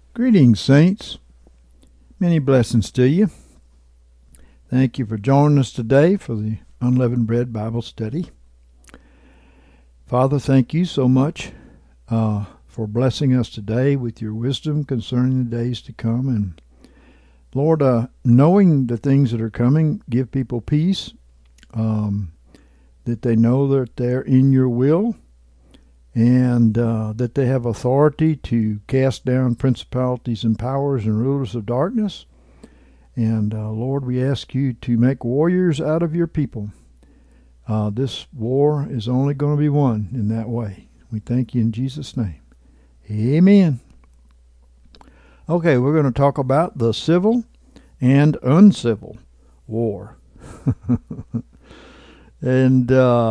Greetings, saints. Many blessings to you. Thank you for joining us today for the Unleavened Bread Bible Study. Father, thank you so much for blessing us today with your wisdom concerning the days to come. And Lord, knowing the things that are coming, give people peace, that they know that they're in your will, and that they have authority to cast down principalities and powers and rulers of darkness. And Lord, we ask you to make warriors out of your people. This war is only going to be won in that way. We thank you in Jesus' name. Amen. Okay, we're going to talk about the civil and uncivil war. And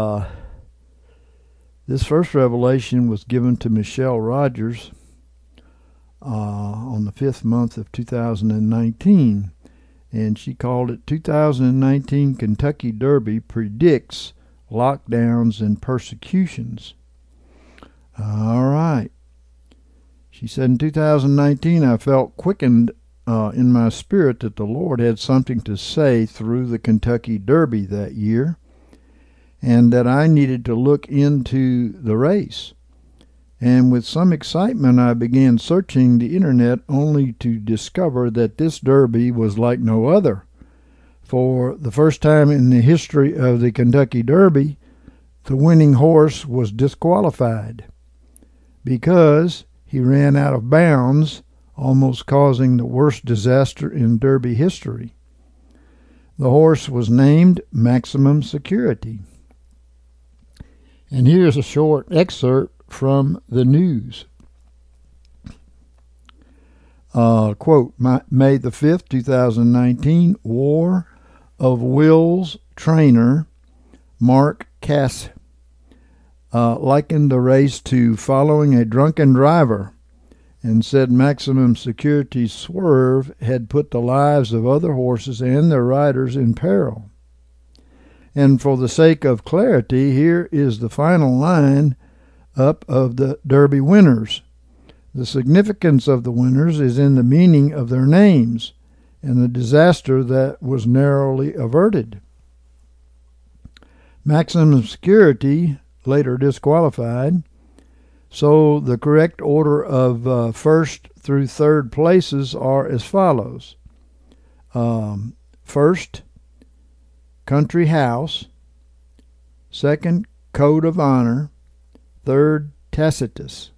this first revelation was given to Michelle Rogers on the 5th month of 2019. And she called it 2019 Kentucky Derby Predicts Lockdowns and Persecutions. All right. She said, in 2019, I felt quickened in my spirit that the Lord had something to say through the Kentucky Derby that year, and that I needed to look into the race. And with some excitement, I began searching the internet, only to discover that this derby was like no other. For the first time in the history of the Kentucky Derby, the winning horse was disqualified because he ran out of bounds, almost causing the worst disaster in Derby history. The horse was named Maximum Security. And here's a short excerpt from the news. Quote, May the 5th, 2019, War of Wills trainer Mark Cass likened the race to following a drunken driver, and said Maximum Security's swerve had put the lives of other horses and their riders in peril. And for the sake of clarity, here is the final line up of the Derby winners. The significance of the winners is in the meaning of their names and the disaster that was narrowly averted. Maximum Security, later disqualified, so the correct order of first through third places are as follows. First, Country House. Second, Code of Honor. Third, Tacitus.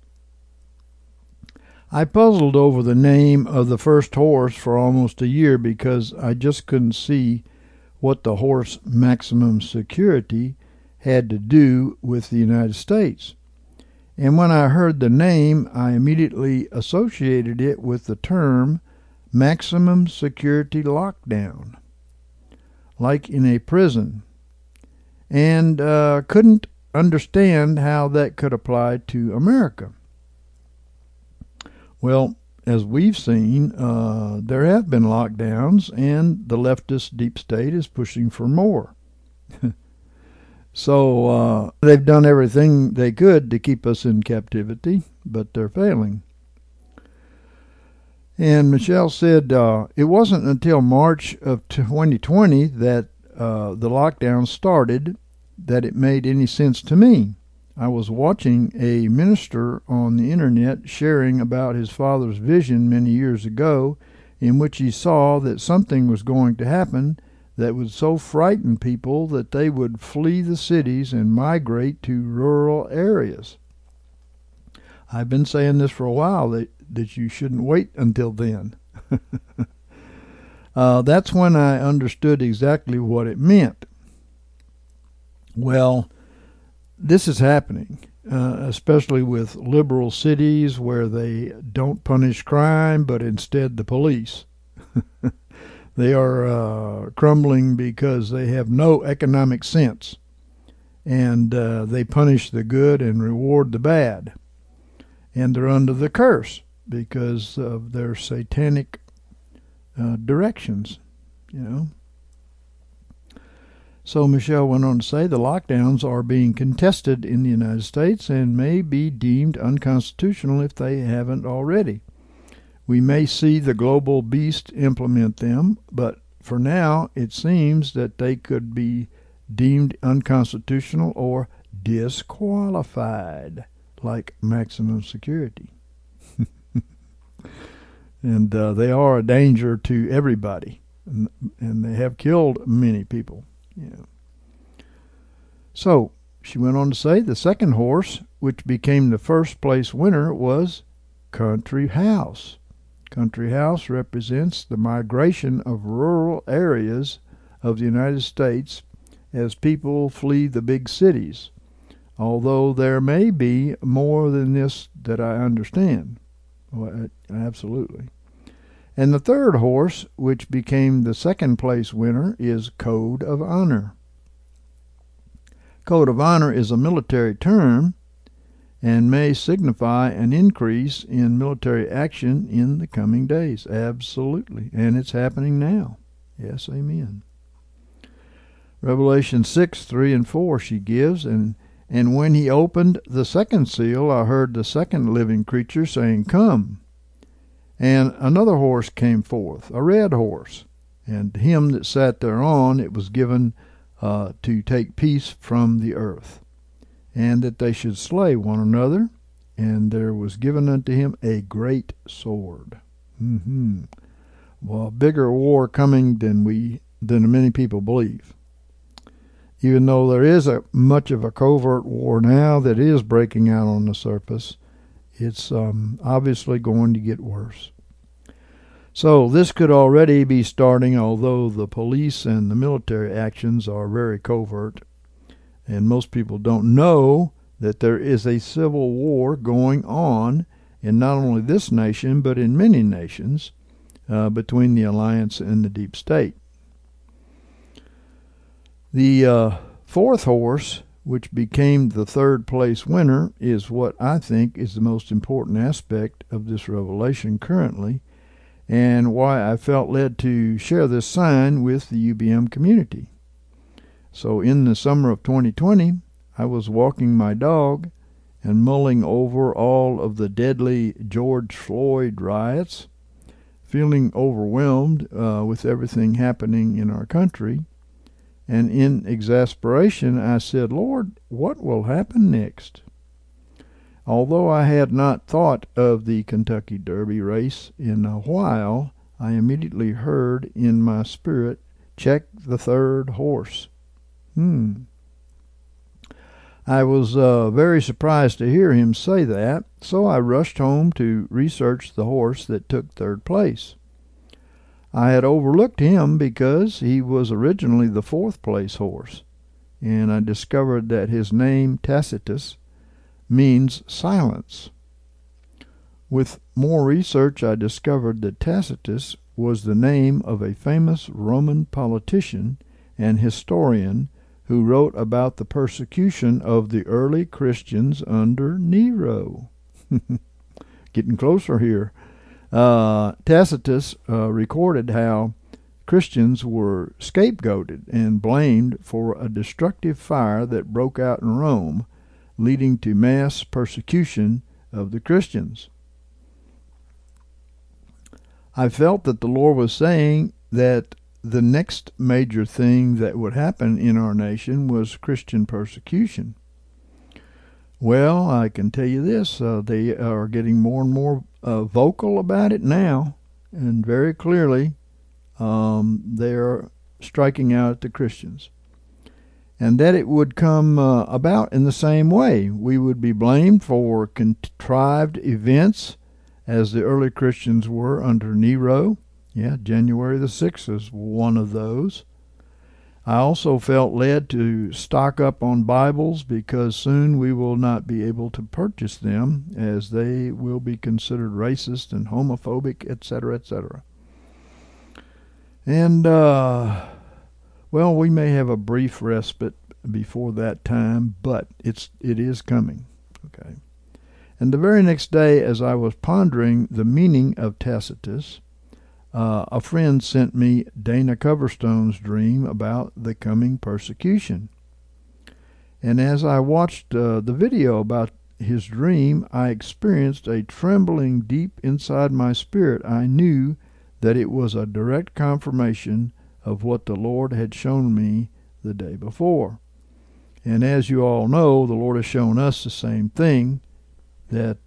I puzzled over the name of the first horse for almost a year because I just couldn't see what the horse Maximum Security had to do with the United States. And when I heard the name, I immediately associated it with the term maximum security lockdown, like in a prison, and couldn't understand how that could apply to America. Well, as we've seen, there have been lockdowns, and the leftist deep state is pushing for more. So they've done everything they could to keep us in captivity, but they're failing. And Michelle said it wasn't until March of 2020 that the lockdown started that it made any sense to me. I was watching a minister on the internet sharing about his father's vision many years ago, in which he saw that something was going to happen that would so frighten people that they would flee the cities and migrate to rural areas. I've been saying this for a while, that you shouldn't wait until then. That's when I understood exactly what it meant. Well, this is happening, especially with liberal cities where they don't punish crime, but instead the police. They are crumbling because they have no economic sense, and they punish the good and reward the bad. And they're under the curse because of their satanic directions, So Michelle went on to say the lockdowns are being contested in the United States and may be deemed unconstitutional if they haven't already. We may see the global beast implement them, but for now it seems that they could be deemed unconstitutional or disqualified, like maximum security. And they are a danger to everybody, and they have killed many people. Yeah. So she went on to say the second horse, which became the first place winner, was Country House. Country House represents the migration of rural areas of the United States as people flee the big cities, although there may be more than this that I understand. Well, absolutely. And the third horse, which became the second place winner, is Code of Honor. Code of Honor is a military term and may signify an increase in military action in the coming days. Absolutely. And it's happening now. Yes, amen. Revelation 6:3 and 4 she gives, and when he opened the second seal, I heard the second living creature saying, Come. And another horse came forth, a red horse, and to him that sat thereon it was given to take peace from the earth, and that they should slay one another, and there was given unto him a great sword. Well, a bigger war coming than many people believe. Even though there is much of a covert war now that is breaking out on the surface, it's obviously going to get worse. So this could already be starting, although the police and the military actions are very covert, and most people don't know that there is a civil war going on in not only this nation but in many nations between the alliance and the deep state. The fourth horse, which became the third place winner, is what I think is the most important aspect of this revelation currently, and why I felt led to share this sign with the UBM community. So in the summer of 2020, I was walking my dog and mulling over all of the deadly George Floyd riots, feeling overwhelmed with everything happening in our country. And in exasperation, I said, Lord, what will happen next? Although I had not thought of the Kentucky Derby race in a while, I immediately heard in my spirit, check the third horse. I was very surprised to hear him say that, so I rushed home to research the horse that took third place. I had overlooked him because he was originally the fourth place horse, and I discovered that his name, Tacitus, means silence. With more research, I discovered that Tacitus was the name of a famous Roman politician and historian who wrote about the persecution of the early Christians under Nero. Getting closer here. Tacitus recorded how Christians were scapegoated and blamed for a destructive fire that broke out in Rome, leading to mass persecution of the Christians. I felt that the Lord was saying that the next major thing that would happen in our nation was Christian persecution. Well, I can tell you this, they are getting more and more vocal about it now, and very clearly they are striking out at the Christians. And that it would come about in the same way. We would be blamed for contrived events as the early Christians were under Nero. Yeah, January the 6th is one of those. I also felt led to stock up on Bibles because soon we will not be able to purchase them as they will be considered racist and homophobic, etc., etc. And, well, we may have a brief respite before that time, but it is coming. Okay. And the very next day, as I was pondering the meaning of Tacitus, a friend sent me Dana Coverstone's dream about the coming persecution. And as I watched the video about his dream, I experienced a trembling deep inside my spirit. I knew that it was a direct confirmation of what the Lord had shown me the day before. And as you all know, the Lord has shown us the same thing, that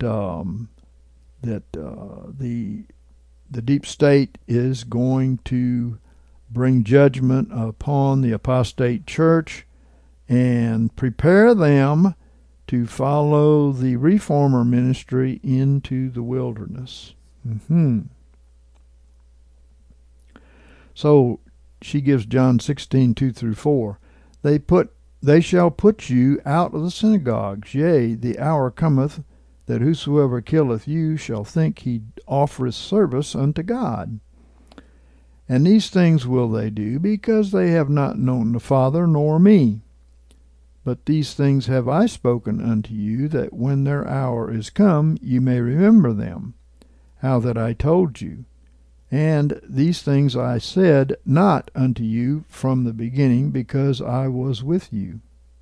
the deep state is going to bring judgment upon the apostate church and prepare them to follow the reformer ministry into the wilderness. So she gives John 16:2-4. They shall put you out of the synagogues. Yea, the hour cometh that whosoever killeth you shall think he offereth service unto God. And these things will they do, because they have not known the Father nor me. But these things have I spoken unto you, that when their hour is come, you may remember them, how that I told you. And these things I said not unto you from the beginning, because I was with you.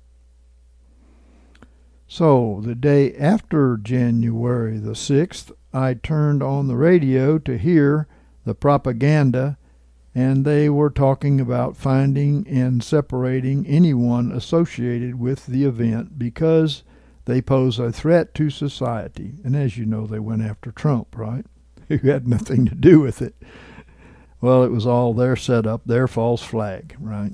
So, the day after January the 6th, I turned on the radio to hear the propaganda, and they were talking about finding and separating anyone associated with the event because they pose a threat to society. And as you know, they went after Trump, right? Who had nothing to do with it. Well, it was all their setup, their false flag, right?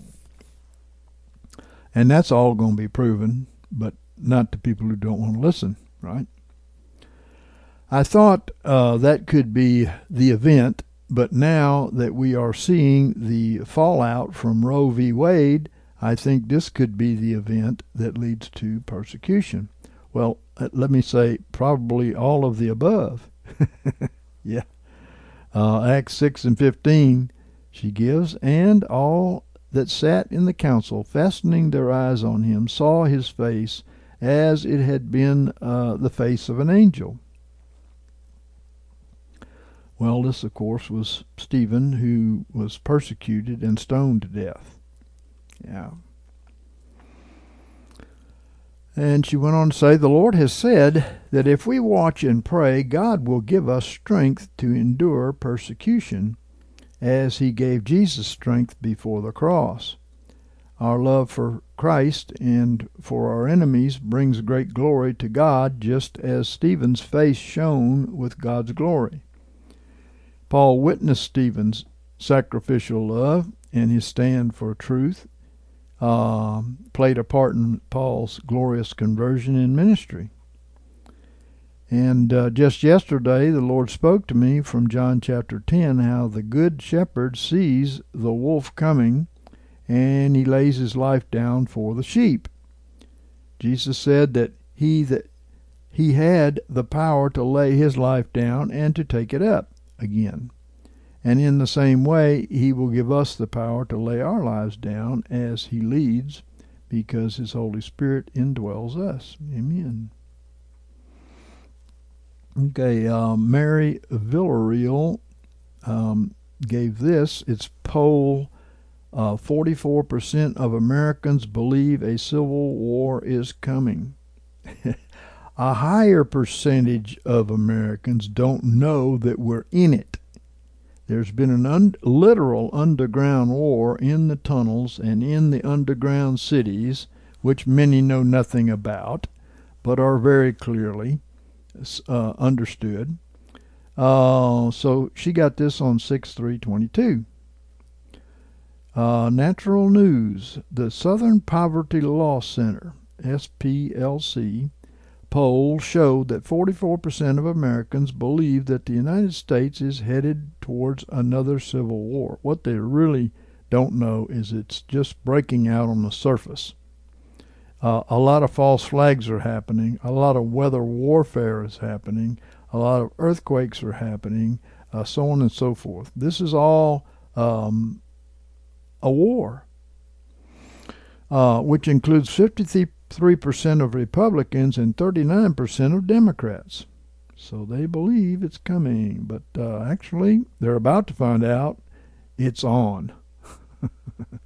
And that's all going to be proven, but not to people who don't want to listen, right? I thought that could be the event, but now that we are seeing the fallout from Roe v. Wade, I think this could be the event that leads to persecution. Well, let me say probably all of the above. Yeah. Acts 6:15, she gives, and all that sat in the council, fastening their eyes on him, saw his face as it had been the face of an angel. Well, this, of course, was Stephen, who was persecuted and stoned to death. Yeah. And she went on to say, the Lord has said that if we watch and pray, God will give us strength to endure persecution, as he gave Jesus strength before the cross. Our love for Christ and for our enemies brings great glory to God, just as Stephen's face shone with God's glory. Paul witnessed Stephen's sacrificial love and his stand for truth, played a part in Paul's glorious conversion in ministry. And just yesterday, the Lord spoke to me from John chapter 10, how the good shepherd sees the wolf coming, and he lays his life down for the sheep. Jesus said that he had the power to lay his life down and to take it up again. And in the same way, he will give us the power to lay our lives down as he leads, because his Holy Spirit indwells us. Amen. Okay, Mary Villarreal gave this. It's poll, 44% of Americans believe a civil war is coming. A higher percentage of Americans don't know that we're in it. There's been an literal underground war in the tunnels and in the underground cities, which many know nothing about, but are very clearly understood. So she got this on 6/3/22. Natural News, the Southern Poverty Law Center, SPLC, poll showed that 44% of Americans believe that the United States is headed towards another civil war. What they really don't know is it's just breaking out on the surface. A lot of false flags are happening. A lot of weather warfare is happening. A lot of earthquakes are happening, so on and so forth. This is all a war, which includes 53% of Republicans and 39% of Democrats. So they believe it's coming, but actually they're about to find out it's on.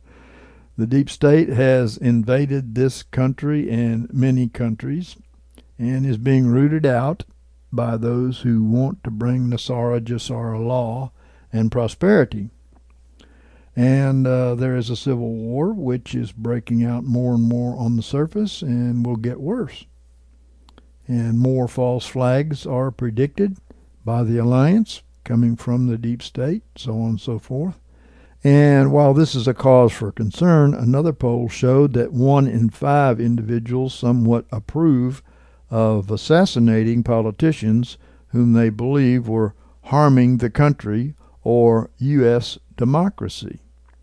The deep state has invaded this country and many countries, and is being rooted out by those who want to bring Nasara Jassara law and prosperity. And there is a civil war which is breaking out more and more on the surface and will get worse. And more false flags are predicted by the alliance coming from the deep state, so on and so forth. And while this is a cause for concern, another poll showed that 1 in 5 individuals somewhat approve of assassinating politicians whom they believe were harming the country or U.S. democracy.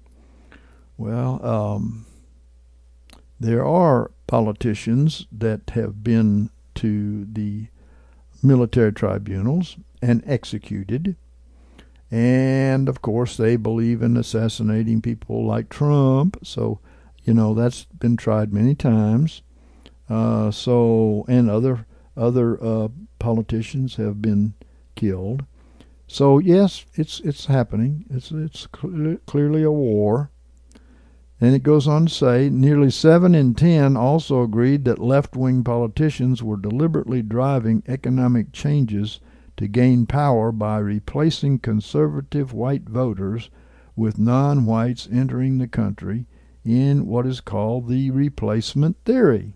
Well, there are politicians that have been to the military tribunals and executed. And, of course, they believe in assassinating people like Trump. So, that's been tried many times. And other politicians have been killed. So, yes, it's happening. It's clearly a war. And it goes on to say, nearly 7 in 10 also agreed that left-wing politicians were deliberately driving economic changes to gain power by replacing conservative white voters with non-whites entering the country in what is called the replacement theory.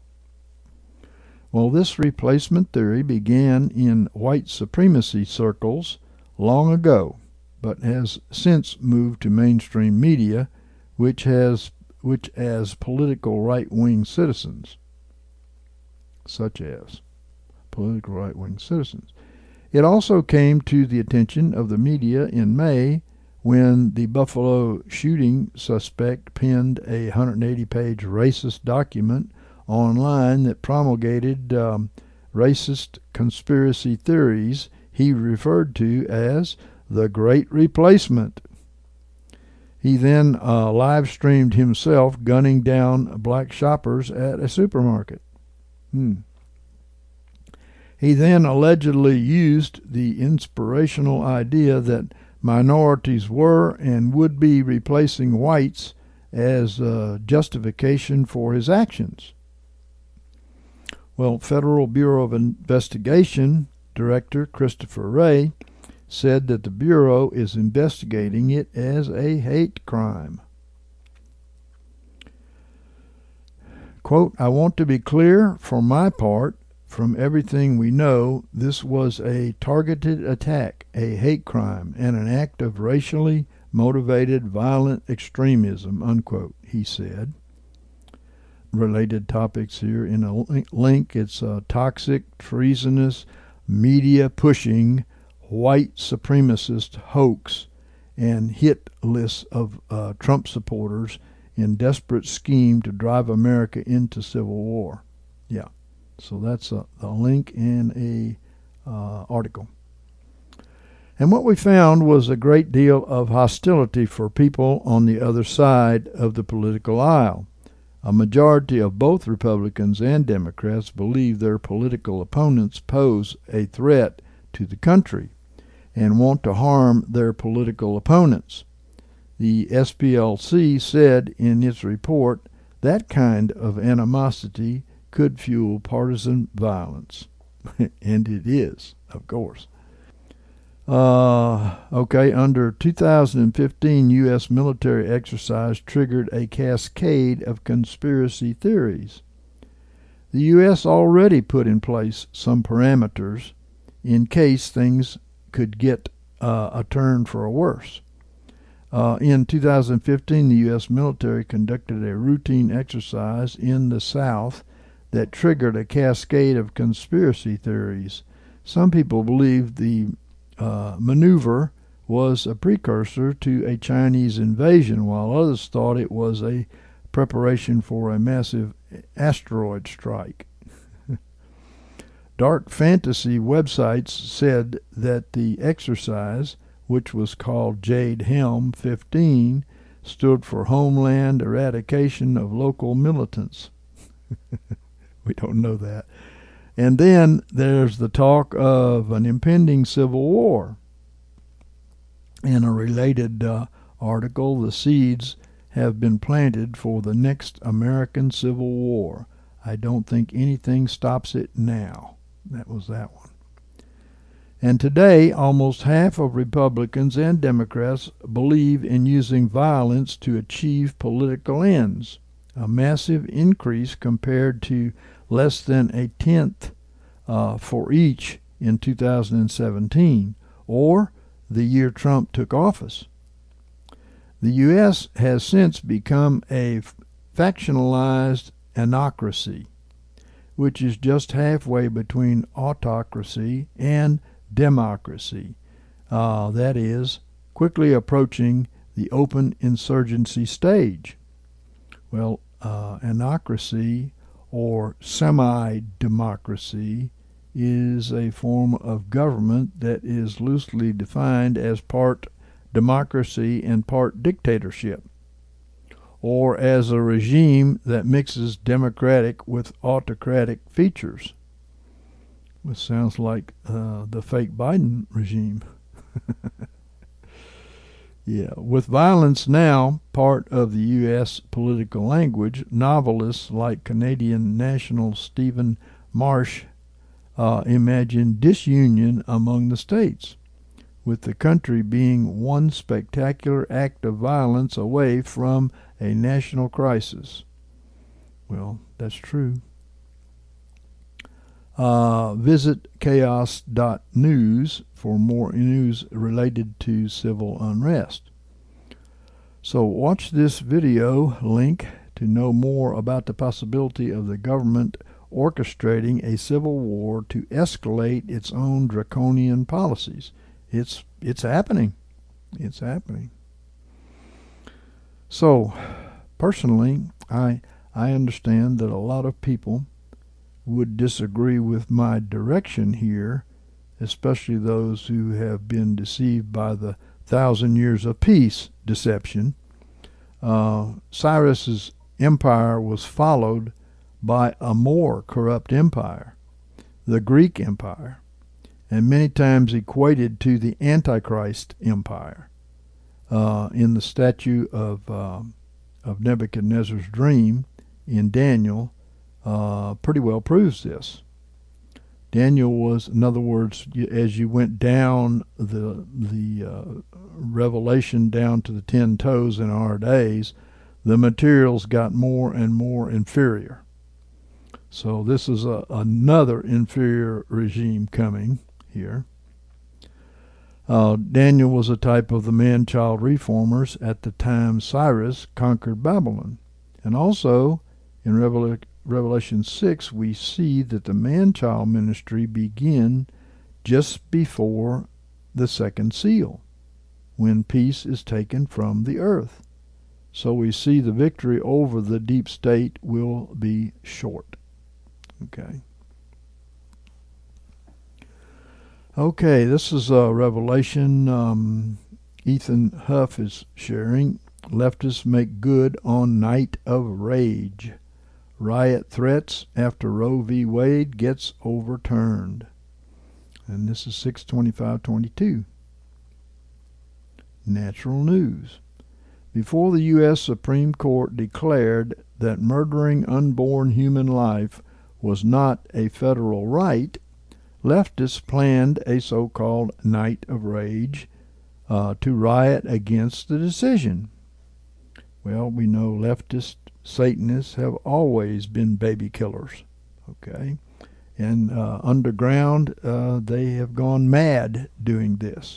Well, this replacement theory began in white supremacy circles long ago, but has since moved to mainstream media, which as political right-wing citizens, such as political right-wing citizens. It also came to the attention of the media in May when the Buffalo shooting suspect penned a 180-page racist document online that promulgated racist conspiracy theories he referred to as the Great Replacement. He then live-streamed himself gunning down black shoppers at a supermarket. He then allegedly used the inspirational idea that minorities were and would be replacing whites as justification for his actions. Well, Federal Bureau of Investigation Director Christopher Wray said that the Bureau is investigating it as a hate crime. Quote, I want to be clear, for my part, from everything we know, this was a targeted attack, a hate crime, and an act of racially motivated violent extremism, unquote, he said. Related topics here in a link. It's a toxic, treasonous, media-pushing, white supremacist hoax and hit lists of Trump supporters in desperate scheme to drive America into civil war. Yeah, so that's a link in a article. And what we found was a great deal of hostility for people on the other side of the political aisle. A majority of both Republicans and Democrats believe their political opponents pose a threat to the country and want to harm their political opponents. The SPLC said in its report that kind of animosity could fuel partisan violence. And it is, of course. Under 2015, U.S. military exercise triggered a cascade of conspiracy theories. The U.S. already put in place some parameters in case things could get a turn for a worse. In 2015, the U.S. military conducted a routine exercise in the South that triggered a cascade of conspiracy theories. Some people believe the maneuver was a precursor to a Chinese invasion, while others thought it was a preparation for a massive asteroid strike. Dark fantasy websites said that the exercise, which was called Jade Helm 15, stood for Homeland Eradication of Local Militants. We don't know that. And then there's the talk of an impending civil war. In a related article, the seeds have been planted for the next American Civil War. I don't think anything stops it now. That was that one. And today, almost half of Republicans and Democrats believe in using violence to achieve political ends, a massive increase compared to less than a tenth for each in 2017, or the year Trump took office. The U.S. has since become a factionalized anocracy, which is just halfway between autocracy and democracy. That is, quickly approaching the open insurgency stage. Well, anocracy or semi-democracy is a form of government that is loosely defined as part democracy and part dictatorship, or as a regime that mixes democratic with autocratic features. Which sounds like the fake Biden regime. Yeah, with violence now part of the U.S. political language, novelists like Canadian national Stephen Marsh imagine disunion among the states, with the country being one spectacular act of violence away from a national crisis. Well, that's true. Visit chaos.news for more news related to civil unrest. So watch this video link to know more about the possibility of the government orchestrating a civil war to escalate its own draconian policies. It's happening. It's happening. So, personally, I understand that a lot of people would disagree with my direction here, especially those who have been deceived by the 1,000 years of peace deception. Cyrus's empire was followed by a more corrupt empire, the Greek Empire, and many times equated to the Antichrist Empire. In the statue of Nebuchadnezzar's dream in Daniel, pretty well proves this. Daniel was, in other words, as you went down the revelation down to the 10 toes in our days, the materials got more and more inferior. So this is another inferior regime coming here. Daniel was a type of the man-child reformers at the time Cyrus conquered Babylon. And also, in Revelation 6, we see that the man-child ministry begin just before the second seal, when peace is taken from the earth. So we see the victory over the deep state will be short. Okay, this is a revelation Ethan Huff is sharing. Leftists make good on night of rage. Riot threats after Roe v. Wade gets overturned. And this is 6/25/22. Natural news. Before the U.S. Supreme Court declared that murdering unborn human life was not a federal right, leftists planned a so-called night of rage to riot against the decision. Well, we know leftist Satanists have always been baby killers, okay? And underground, they have gone mad doing this.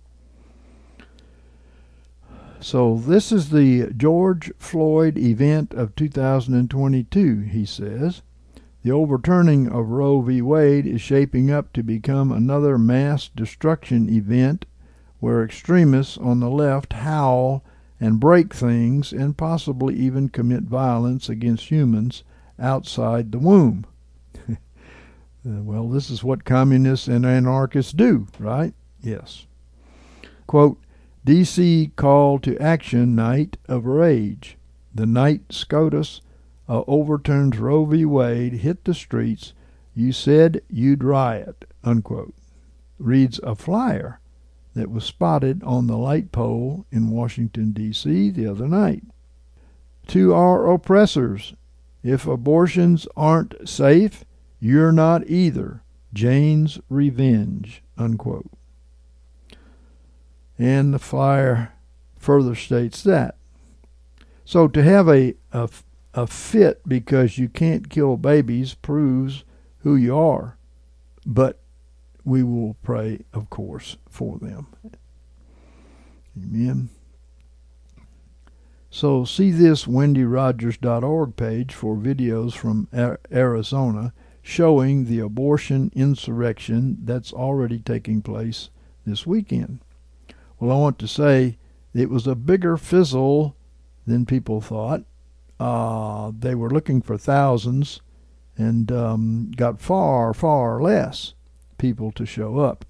So this is the George Floyd event of 2022, he says. The overturning of Roe v. Wade is shaping up to become another mass destruction event where extremists on the left howl and break things and possibly even commit violence against humans outside the womb. Well, this is what communists and anarchists do, right? Yes. Quote, D.C. call to action night of rage. The night SCOTUS overturns Roe v. Wade hit the streets. You said you'd riot, unquote. Reads a flyer that was spotted on the light pole in Washington, D.C. the other night. To our oppressors, If abortions aren't safe, you're not either. Jane's revenge, unquote. And the flyer further states that. So to have a fit because you can't kill babies proves who you are. But we will pray, of course, for them. Amen. So see this wendyrogers.org page for videos from Arizona showing the abortion insurrection that's already taking place this weekend. Well, I want to say it was a bigger fizzle than people thought. They were looking for thousands and got far, far less people to show up.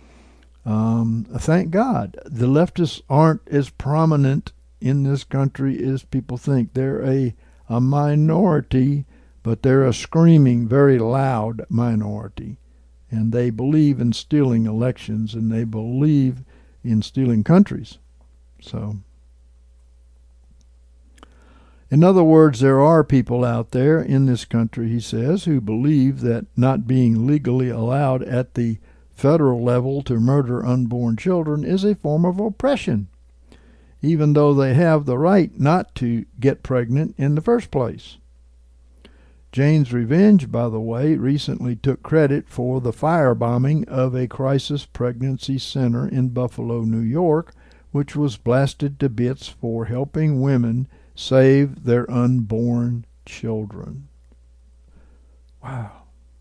Thank God. The leftists aren't as prominent in this country as people think. They're a minority, but they're a screaming, very loud minority. And they believe in stealing elections, and they believe in stealing countries. So, in other words, there are people out there in this country, he says, who believe that not being legally allowed at the federal level to murder unborn children is a form of oppression, even though they have the right not to get pregnant in the first place. Jane's Revenge, by the way, recently took credit for the firebombing of a crisis pregnancy center in Buffalo, New York, which was blasted to bits for helping women save their unborn children. Wow.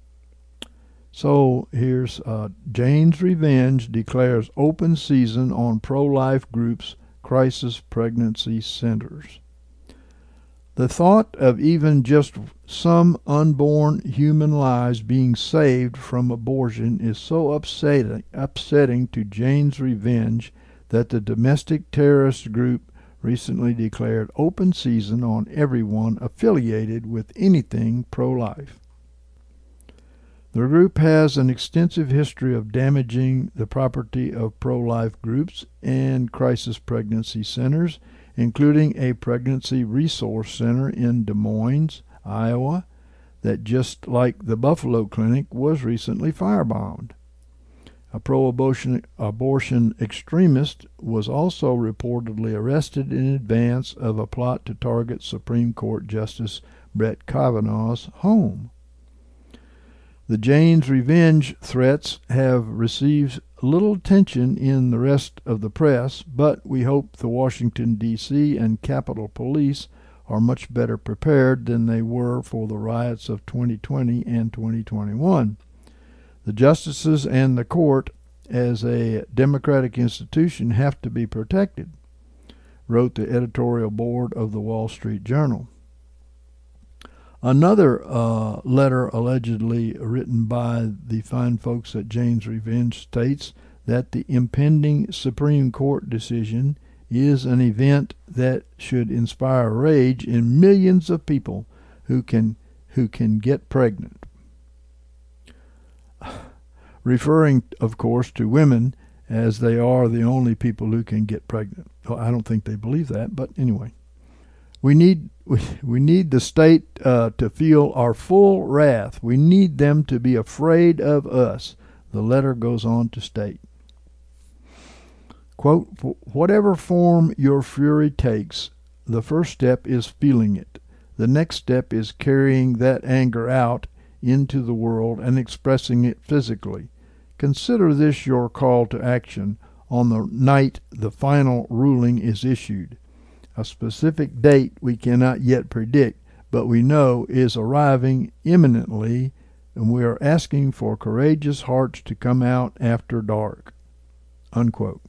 So here's Jane's Revenge declares open season on pro-life groups' crisis pregnancy centers. The thought of even just some unborn human lives being saved from abortion is so upsetting to Jane's Revenge that the domestic terrorist group recently declared open season on everyone affiliated with anything pro-life. The group has an extensive history of damaging the property of pro-life groups and crisis pregnancy centers, including a pregnancy resource center in Des Moines, Iowa, that, just like the Buffalo Clinic, was recently firebombed. A pro-abortion extremist was also reportedly arrested in advance of a plot to target Supreme Court Justice Brett Kavanaugh's home. The Jane's Revenge threats have received little attention in the rest of the press, but we hope the Washington, D.C. and Capitol Police are much better prepared than they were for the riots of 2020 and 2021. The justices and the court, as a democratic institution, have to be protected, wrote the editorial board of the Wall Street Journal. Another letter allegedly written by the fine folks at Jane's Revenge states that the impending Supreme Court decision is an event that should inspire rage in millions of people who can get pregnant. Referring, of course, to women, as they are the only people who can get pregnant. Well, I don't think they believe that, but anyway. We need the state to feel our full wrath. We need them to be afraid of us, the letter goes on to state. Quote, whatever form your fury takes, the first step is feeling it. The next step is carrying that anger out into the world and expressing it physically. Consider this your call to action on the night the final ruling is issued. A specific date we cannot yet predict, but we know is arriving imminently, and we are asking for courageous hearts to come out after dark. Unquote.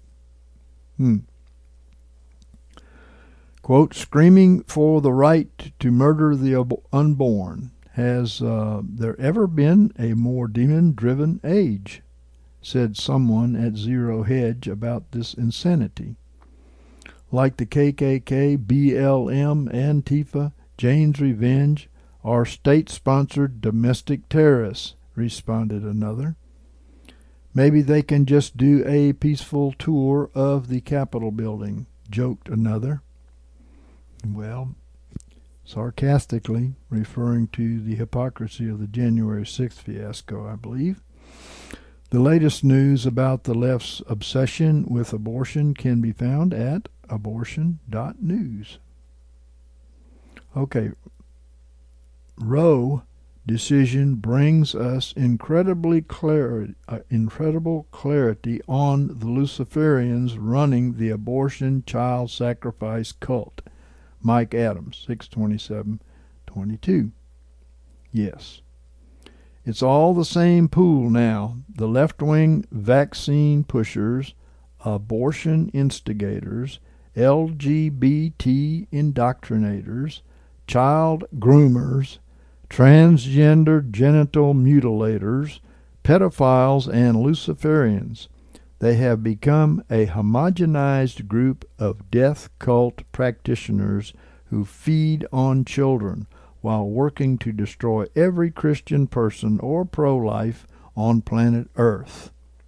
Quote, screaming for the right to murder the unborn. Has there ever been a more demon-driven age? Said someone at Zero Hedge about this insanity. Like the KKK, BLM, Antifa, Jane's Revenge are state-sponsored domestic terrorists, responded another. Maybe they can just do a peaceful tour of the Capitol building, joked another. Well, sarcastically referring to the hypocrisy of the January 6th fiasco, I believe. The latest news about the left's obsession with abortion can be found at abortion.news. Okay, Roe decision brings us incredible clarity on the Luciferians running the abortion child sacrifice cult. Mike Adams, 627-22. Yes. It's all the same pool now. The left-wing vaccine pushers, abortion instigators, LGBT indoctrinators, child groomers, transgender genital mutilators, pedophiles, and Luciferians. They have become a homogenized group of death cult practitioners who feed on children while working to destroy every Christian person or pro-life on planet Earth.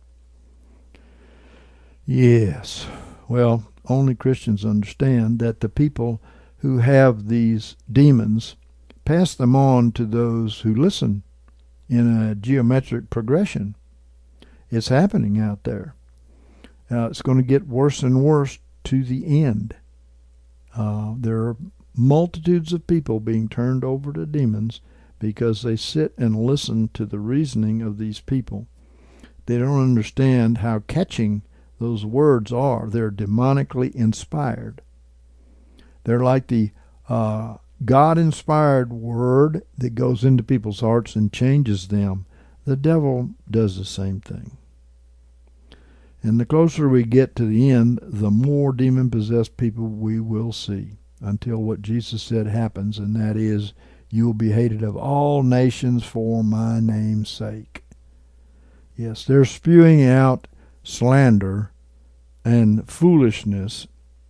Yes, well, only Christians understand that the people who have these demons pass them on to those who listen in a geometric progression. It's happening out there. It's going to get worse and worse to the end. There are multitudes of people being turned over to demons because they sit and listen to the reasoning of these people. They don't understand how catching those words are. They're demonically inspired. They're like the God-inspired word that goes into people's hearts and changes them. The devil does the same thing. And the closer we get to the end, the more demon-possessed people we will see, until what Jesus said happens, and that is, you will be hated of all nations for my name's sake. Yes, they're spewing out slander and foolishness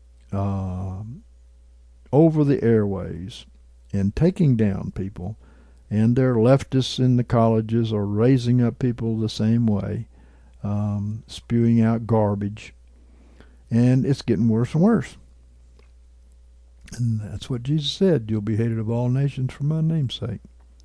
over the airways and taking down people, and their leftists in the colleges are raising up people the same way, spewing out garbage, and it's getting worse and worse. And that's what Jesus said, you'll be hated of all nations for my name's sake.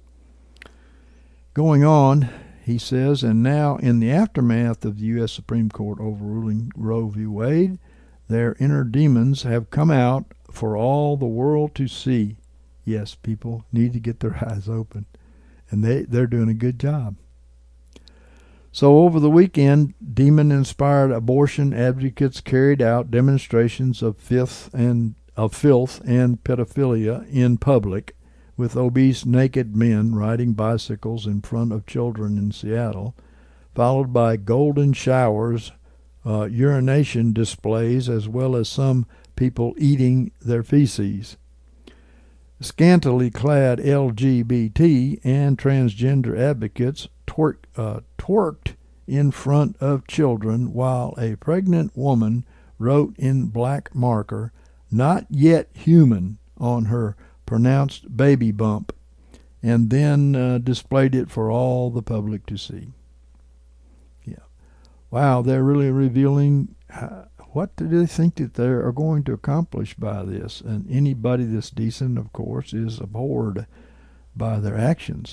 Going on, he says, and now in the aftermath of the U.S. Supreme Court overruling Roe v. Wade, their inner demons have come out for all the world to see. Yes, people need to get their eyes open, and they're doing a good job. So over the weekend, demon-inspired abortion advocates carried out demonstrations of filth and pedophilia in public, with obese naked men riding bicycles in front of children in Seattle, followed by golden showers, urination displays, as well as some people eating their feces. Scantily clad LGBT and transgender advocates twerked in front of children while a pregnant woman wrote in black marker, "Not yet human," on her pronounced baby bump, and then displayed it for all the public to see. Yeah. Wow, they're really revealing what do they think that they are going to accomplish by this? And anybody that's decent, of course, is abhorred by their actions.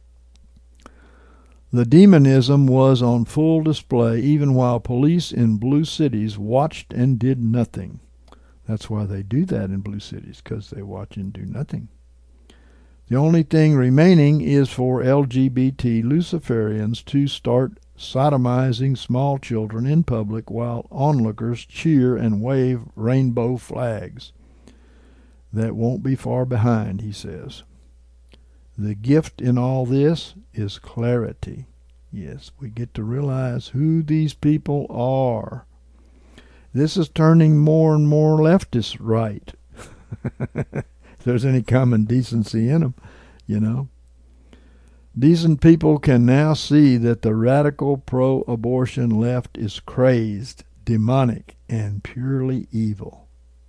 The demonism was on full display even while police in blue cities watched and did nothing. That's why they do that in blue cities, because they watch and do nothing. The only thing remaining is for LGBT Luciferians to start sodomizing small children in public while onlookers cheer and wave rainbow flags. That won't be far behind, he says. The gift in all this is clarity. Yes, we get to realize who these people are. This is turning more and more leftist right. If there's any common decency in them, you know. Decent people can now see that the radical pro-abortion left is crazed, demonic, and purely evil.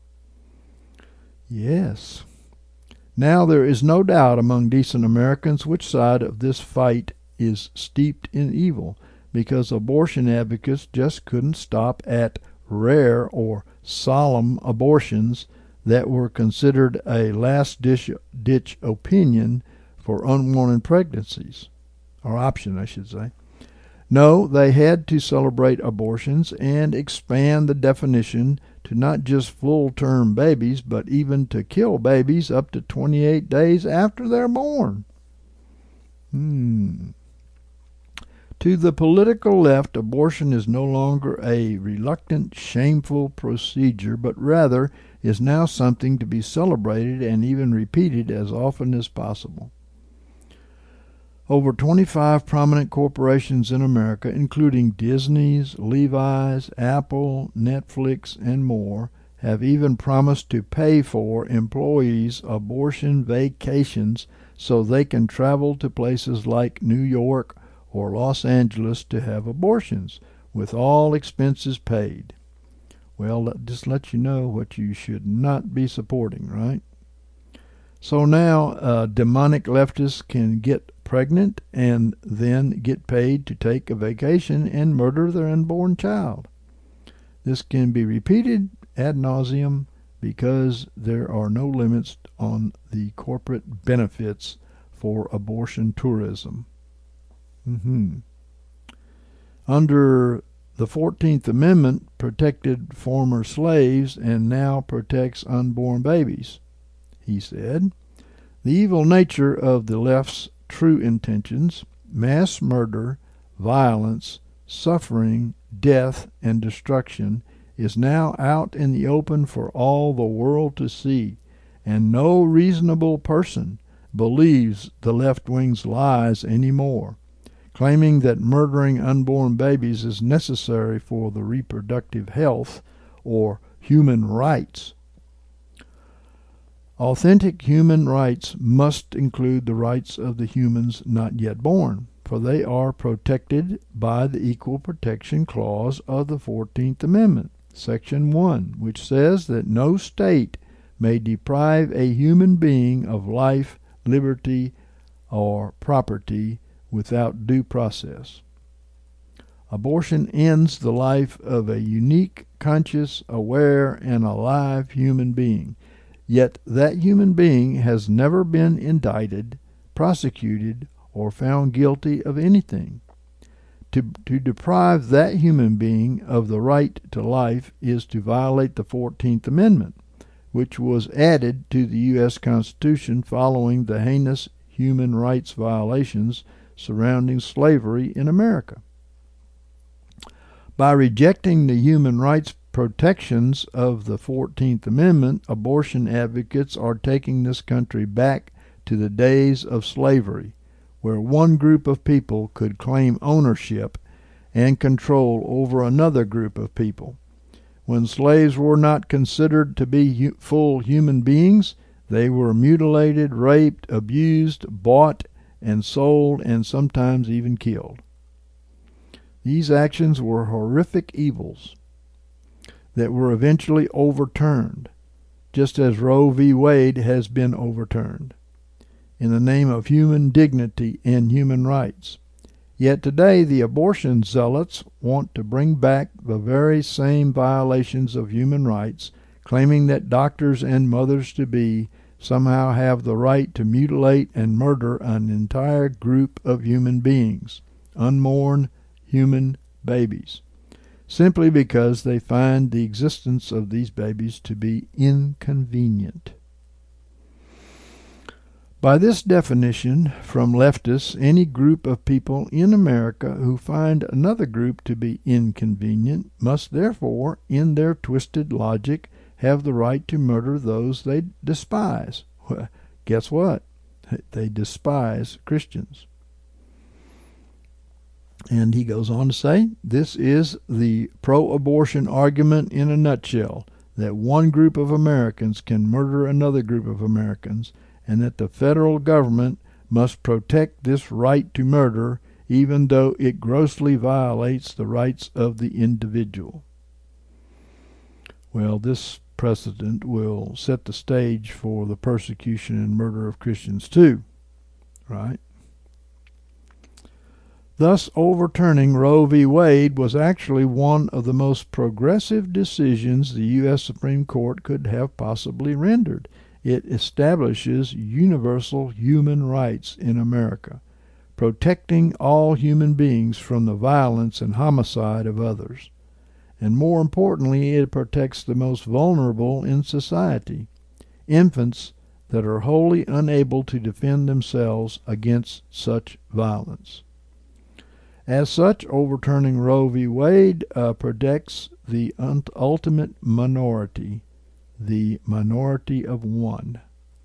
Yes. Now there is no doubt among decent Americans which side of this fight is steeped in evil, because abortion advocates just couldn't stop at rare or solemn abortions that were considered a last-ditch opinion for unwanted pregnancies, or option, I should say. No, they had to celebrate abortions and expand the definition to not just full-term babies, but even to kill babies up to 28 days after they're born. To the political left, abortion is no longer a reluctant, shameful procedure, but rather is now something to be celebrated and even repeated as often as possible. Over 25 prominent corporations in America, including Disney's, Levi's, Apple, Netflix, and more, have even promised to pay for employees' abortion vacations so they can travel to places like New York or Los Angeles to have abortions, with all expenses paid. Well, just let you know what you should not be supporting, right? So now demonic leftists can get pregnant and then get paid to take a vacation and murder their unborn child. This can be repeated ad nauseum because there are no limits on the corporate benefits for abortion tourism. Under the 14th Amendment protected former slaves and now protects unborn babies. He said, the evil nature of the left's true intentions, mass murder, violence, suffering, death, and destruction, is now out in the open for all the world to see, and no reasonable person believes the left wing's lies anymore, claiming that murdering unborn babies is necessary for the reproductive health or human rights. Authentic human rights must include the rights of the humans not yet born, for they are protected by the Equal Protection Clause of the 14th Amendment, Section 1, which says that no state may deprive a human being of life, liberty, or property without due process. Abortion ends the life of a unique, conscious, aware, and alive human being. Yet that human being has never been indicted, prosecuted, or found guilty of anything. To deprive that human being of the right to life is to violate the 14th Amendment, which was added to the U.S. Constitution following the heinous human rights violations surrounding slavery in America. By rejecting the human rights protections of the 14th Amendment, abortion advocates are taking this country back to the days of slavery, where one group of people could claim ownership and control over another group of people. When slaves were not considered to be full human beings, they were mutilated, raped, abused, bought, and sold, and sometimes even killed. These actions were horrific evils that were eventually overturned, just as Roe v. Wade has been overturned, in the name of human dignity and human rights. Yet today the abortion zealots want to bring back the very same violations of human rights, claiming that doctors and mothers-to-be somehow have the right to mutilate and murder an entire group of human beings, unborn human babies, simply because they find the existence of these babies to be inconvenient. By this definition from leftists, any group of people in America who find another group to be inconvenient must therefore, in their twisted logic, have the right to murder those they despise. Well, guess what? They despise Christians. And he goes on to say, this is the pro-abortion argument in a nutshell, that one group of Americans can murder another group of Americans, and that the federal government must protect this right to murder, even though it grossly violates the rights of the individual. Well, this precedent will set the stage for the persecution and murder of Christians too, right? Thus, overturning Roe v. Wade was actually one of the most progressive decisions the U.S. Supreme Court could have possibly rendered. It establishes universal human rights in America, protecting all human beings from the violence and homicide of others. And more importantly, it protects the most vulnerable in society, infants that are wholly unable to defend themselves against such violence. As such, overturning Roe v. Wade protects the ultimate minority, the minority of one.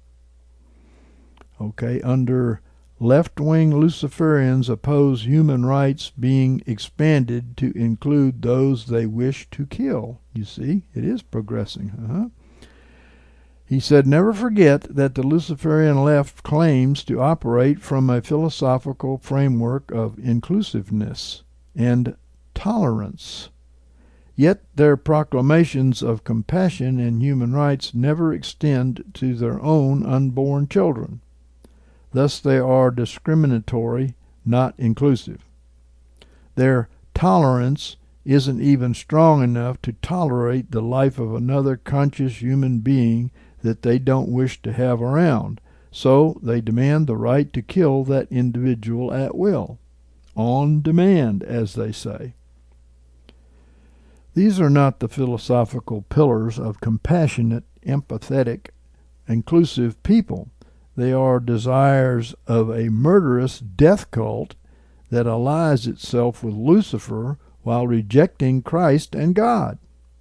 Okay, under left-wing Luciferians oppose human rights being expanded to include those they wish to kill. You see, it is progressing. He said, never forget that the Luciferian left claims to operate from a philosophical framework of inclusiveness and tolerance. Yet their proclamations of compassion and human rights never extend to their own unborn children. Thus they are discriminatory, not inclusive. Their tolerance isn't even strong enough to tolerate the life of another conscious human being that they don't wish to have around, so they demand the right to kill that individual at will, on demand, as they say. These are not the philosophical pillars of compassionate, empathetic, inclusive people. They are desires of a murderous death cult that allies itself with Lucifer while rejecting Christ and God.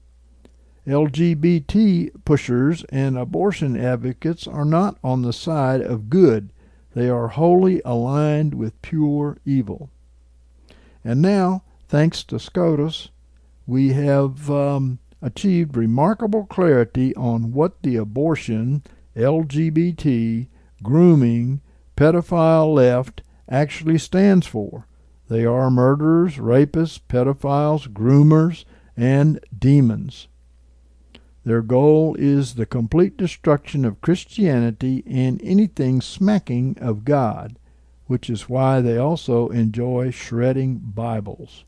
LGBT pushers and abortion advocates are not on the side of good. They are wholly aligned with pure evil. And now, thanks to SCOTUS, we have achieved remarkable clarity on what the abortion, LGBT, grooming, pedophile left actually stands for. They are murderers, rapists, pedophiles, groomers, and demons. Their goal is the complete destruction of Christianity and anything smacking of God, which is why they also enjoy shredding Bibles.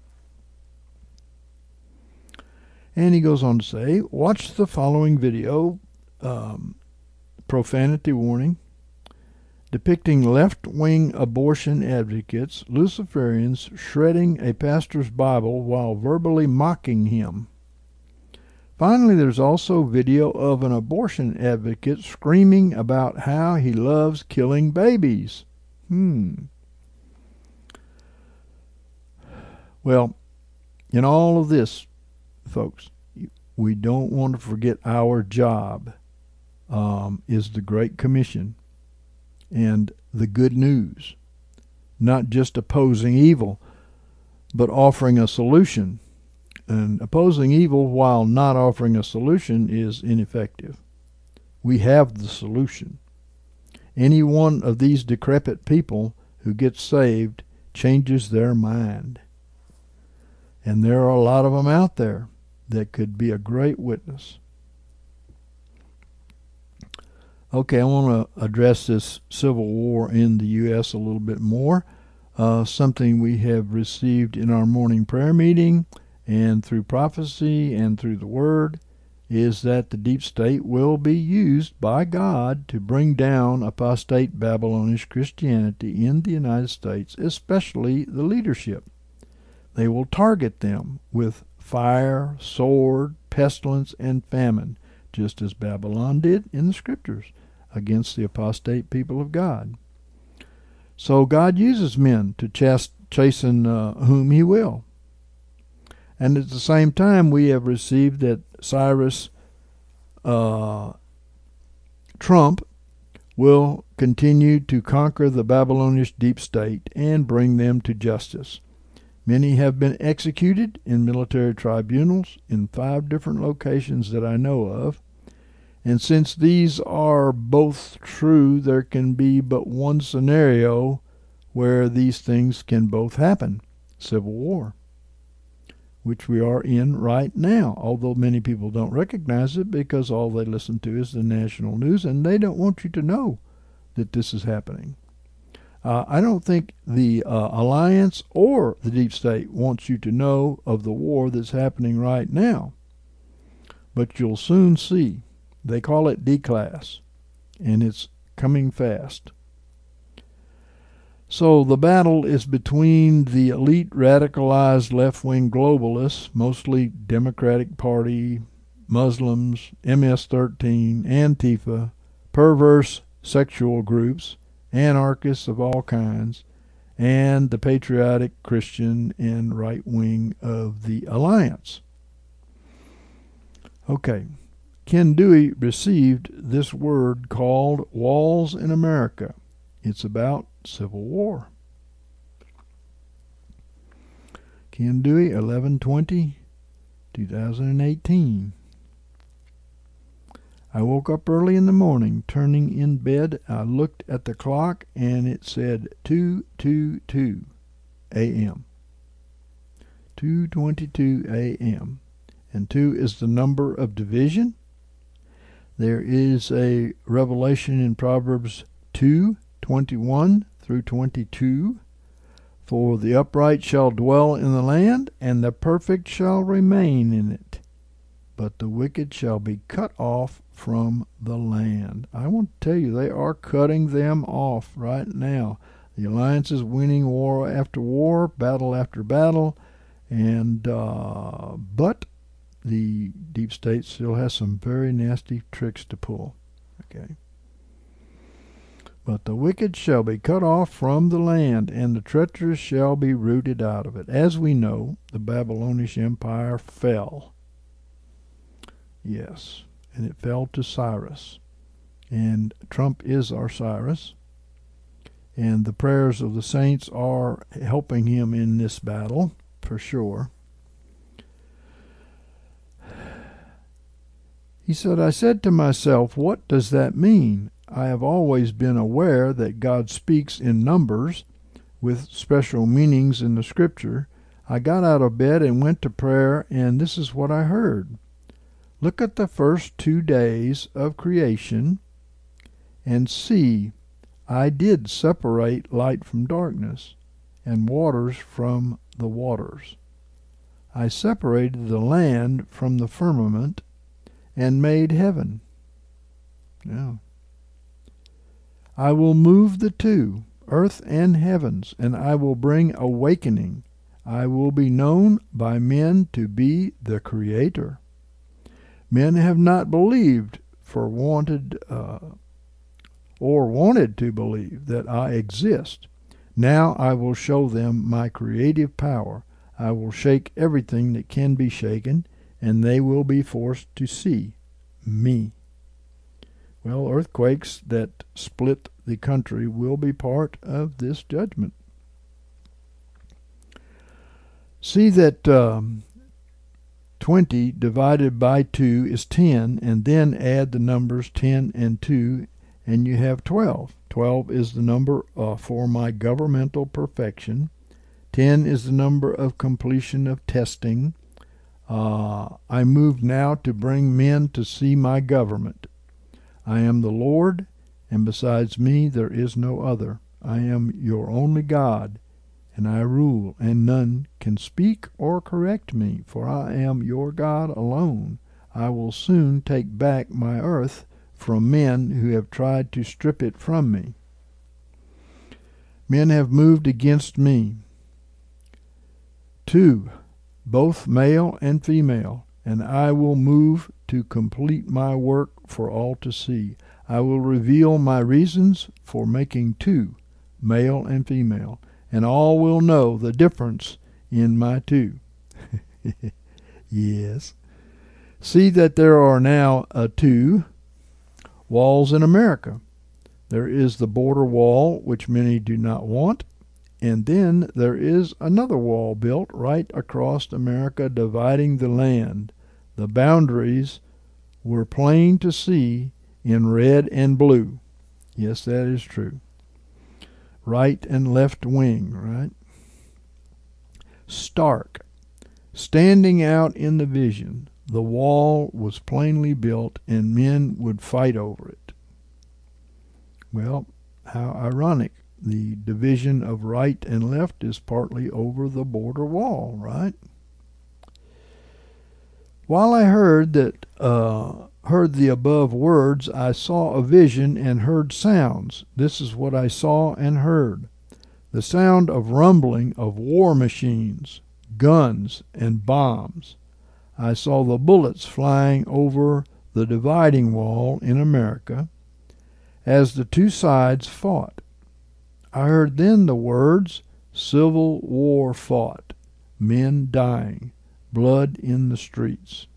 And he goes on to say, watch the following video, profanity warning, depicting left-wing abortion advocates, Luciferians, shredding a pastor's Bible while verbally mocking him. Finally, there's also video of an abortion advocate screaming about how he loves killing babies. Well, in all of this, folks, we don't want to forget our job is the Great Commission and the good news, not just opposing evil, but offering a solution. And opposing evil while not offering a solution is ineffective. We have the solution. Any one of these decrepit people who gets saved changes their mind. And there are a lot of them out there that could be a great witness. Okay, I want to address this civil war in the U.S. a little bit more. Something we have received in our morning prayer meeting and through prophecy and through the Word is that the deep state will be used by God to bring down apostate Babylonish Christianity in the United States, especially the leadership. They will target them with fire, sword, pestilence, and famine, just as Babylon did in the Scriptures against the apostate people of God. So God uses men to chasten whom he will. And at the same time, we have received that Cyrus Trump will continue to conquer the Babylonish deep state and bring them to justice. Many have been executed in military tribunals in 5 different locations that I know of. And since these are both true, there can be but one scenario where these things can both happen: civil war, which we are in right now, although many people don't recognize it because all they listen to is the national news, and they don't want you to know that this is happening. I don't think the alliance or the deep state wants you to know of the war that's happening right now. But you'll soon see. They call it D-class, and it's coming fast. So the battle is between the elite radicalized left-wing globalists, mostly Democratic Party, Muslims, MS-13, Antifa, perverse sexual groups, anarchists of all kinds, and the patriotic Christian and right wing of the alliance. Okay, Ken Dewey received this word called Walls in America. It's about Civil War. Ken Dewey, 11/20/2018. I woke up early in the morning. Turning in bed, I looked at the clock and it said 2:22 a.m. 2:22 a.m. And 2 is the number of division. There is a revelation in Proverbs 2:21-22. For the upright shall dwell in the land, and the perfect shall remain in it. But the wicked shall be cut off from the land. I want to tell you, they are cutting them off right now. The alliance is winning war after war, battle after battle, and but the deep state still has some very nasty tricks to pull. Okay. But the wicked shall be cut off from the land, and the treacherous shall be rooted out of it. As we know, the Babylonian Empire fell. Yes, and it fell to Cyrus. And Trump is our Cyrus. And the prayers of the saints are helping him in this battle, for sure. He said, I said to myself, what does that mean? I have always been aware that God speaks in numbers with special meanings in the scripture. I got out of bed and went to prayer, and this is what I heard. Look at the first 2 days of creation and see, I did separate light from darkness and waters from the waters. I separated the land from the firmament and made heaven. Yeah. I will move the two, earth and heavens, and I will bring awakening. I will be known by men to be the Creator. Men have not believed or wanted to believe that I exist. Now I will show them my creative power. I will shake everything that can be shaken, and they will be forced to see me. Well, earthquakes that split the country will be part of this judgment. See that 20 divided by 2 is 10, and then add the numbers 10 and 2, and you have 12. 12 is the number for my governmental perfection. 10 is the number of completion of testing. I move now to bring men to see my government. I am the Lord, and besides me there is no other. I am your only God, and I rule, and none can speak or correct me, for I am your God alone. I will soon take back my earth from men who have tried to strip it from me. Men have moved against me. 2, both male and female, and I will move to complete my work for all to see. I will reveal my reasons for making 2, male and female, and all will know the difference in my 2. Yes. See that there are now 2 walls in America. There is the border wall, which many do not want, and then there is another wall built right across America, dividing the land. The boundaries were plain to see in red and blue. Yes, that is true. Right and left wing, right? Stark. Standing out in the vision, the wall was plainly built, and men would fight over it. Well, how ironic. The division of right and left is partly over the border wall, right? While I heard the above words, I saw a vision and heard sounds. This is what I saw and heard: the sound of rumbling of war machines, guns, and bombs. I saw the bullets flying over the dividing wall in America as the two sides fought. I heard then the words, "Civil war fought, men dying, blood in the streets."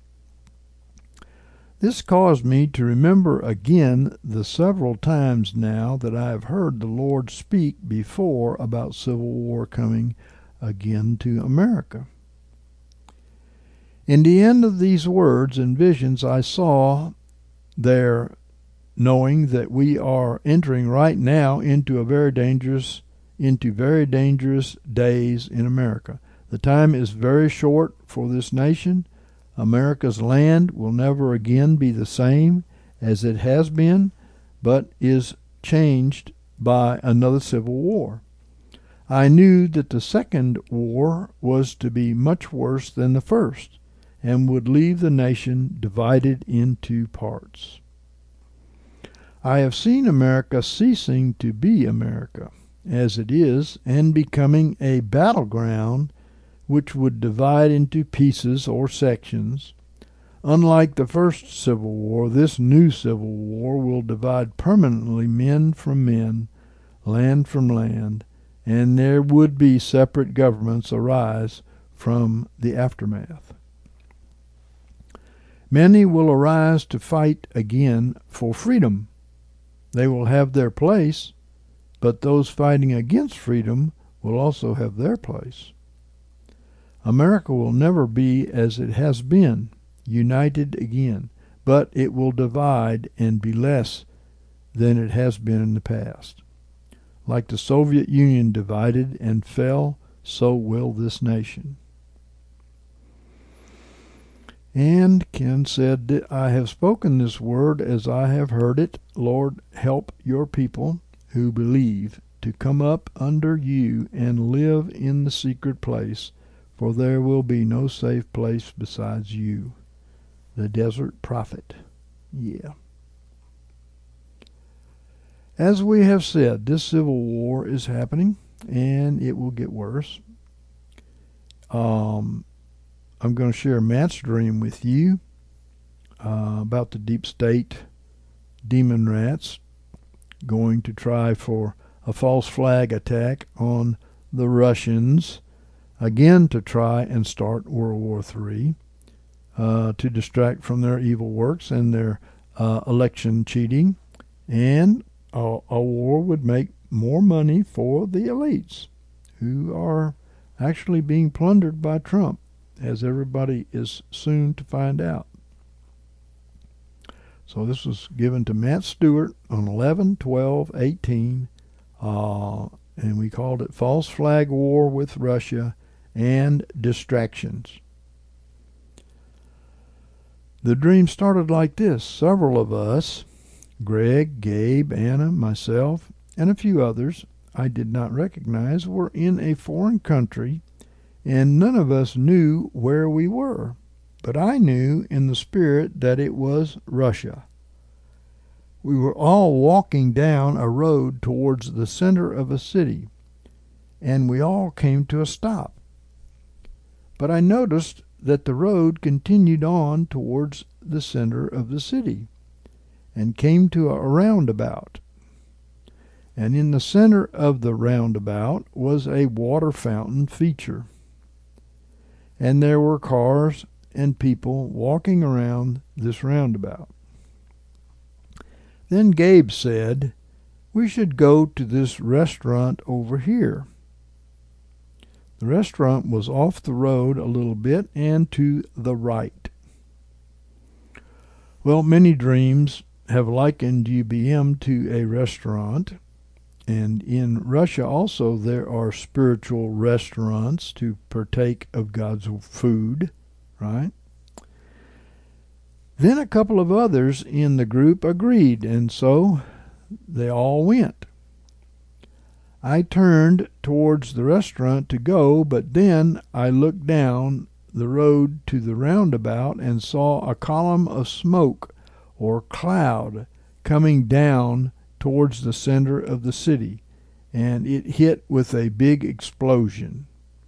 This caused me to remember again the several times now that I have heard the Lord speak before about civil war coming again to America. In the end of these words and visions I saw there, knowing that we are entering right now into very dangerous days in America. The time is very short for this nation. America's land will never again be the same as it has been, but is changed by another civil war. I knew that the second war was to be much worse than the first, and would leave the nation divided into parts. I have seen America ceasing to be America as it is, and becoming a battleground which would divide into pieces or sections. Unlike the first Civil War, this new Civil War will divide permanently men from men, land from land, and there would be separate governments arise from the aftermath. Many will arise to fight again for freedom. They will have their place, but those fighting against freedom will also have their place. America will never be as it has been, united again, but it will divide and be less than it has been in the past. Like the Soviet Union divided and fell, so will this nation. And Ken said, "I have spoken this word as I have heard it. Lord, help your people who believe to come up under you and live in the secret place, for there will be no safe place besides you." The desert prophet. Yeah. As we have said, this civil war is happening, and it will get worse. I'm going to share Matt's dream with you about the deep state demon rats going to try for a false flag attack on the Russians, again to try and start World War III, to distract from their evil works and their election cheating, and a war would make more money for the elites, who are actually being plundered by Trump, as everybody is soon to find out. So this was given to Matt Stewart on 11/12/18, and we called it False Flag War with Russia and Distractions. The dream started like this. Several of us, Greg, Gabe, Anna, myself, and a few others I did not recognize, were in a foreign country, and none of us knew where we were. But I knew in the spirit that it was Russia. We were all walking down a road towards the center of a city, and we all came to a stop. But I noticed that the road continued on towards the center of the city and came to a roundabout. And in the center of the roundabout was a water fountain feature. And there were cars and people walking around this roundabout. Then Gabe said, "We should go to this restaurant over here." The restaurant was off the road a little bit and to the right. Well, many dreams have likened UBM to a restaurant, and in Russia also there are spiritual restaurants to partake of God's food, right? Then a couple of others in the group agreed, and so they all went. I turned towards the restaurant to go, but then I looked down the road to the roundabout and saw a column of smoke or cloud coming down towards the center of the city, and it hit with a big explosion.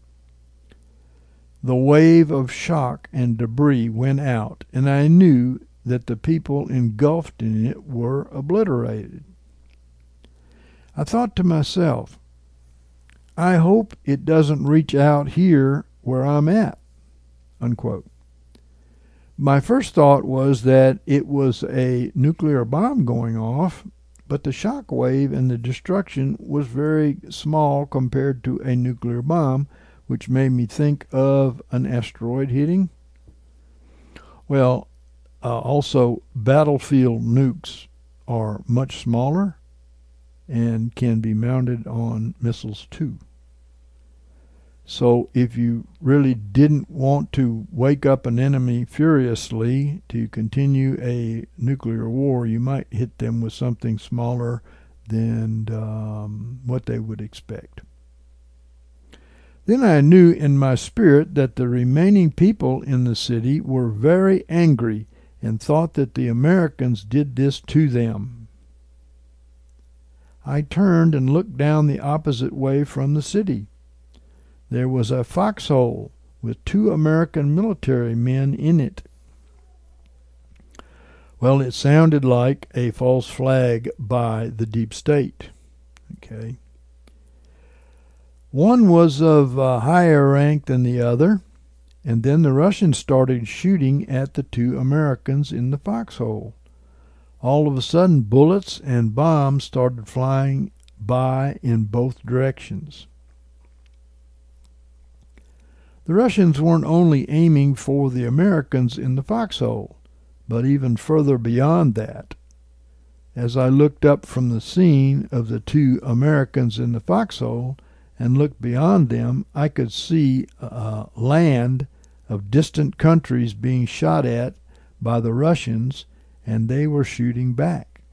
The wave of shock and debris went out, and I knew that the people engulfed in it were obliterated. I thought to myself, I hope it doesn't reach out here where I'm at, unquote. My first thought was that it was a nuclear bomb going off, but the shock wave and the destruction was very small compared to a nuclear bomb, which made me think of an asteroid hitting. Well, also battlefield nukes are much smaller and can be mounted on missiles too. So if you really didn't want to wake up an enemy furiously to continue a nuclear war, you might hit them with something smaller than what they would expect. Then I knew in my spirit that the remaining people in the city were very angry and thought that the Americans did this to them. I turned and looked down the opposite way from the city. There was a foxhole with 2 American military men in it. Well, it sounded like a false flag by the deep state. Okay. One was of higher rank than the other, and then the Russians started shooting at the 2 Americans in the foxhole. All of a sudden, bullets and bombs started flying by in both directions. The Russians weren't only aiming for the Americans in the foxhole, but even further beyond that. As I looked up from the scene of the 2 Americans in the foxhole and looked beyond them, I could see land of distant countries being shot at by the Russians, and they were shooting back.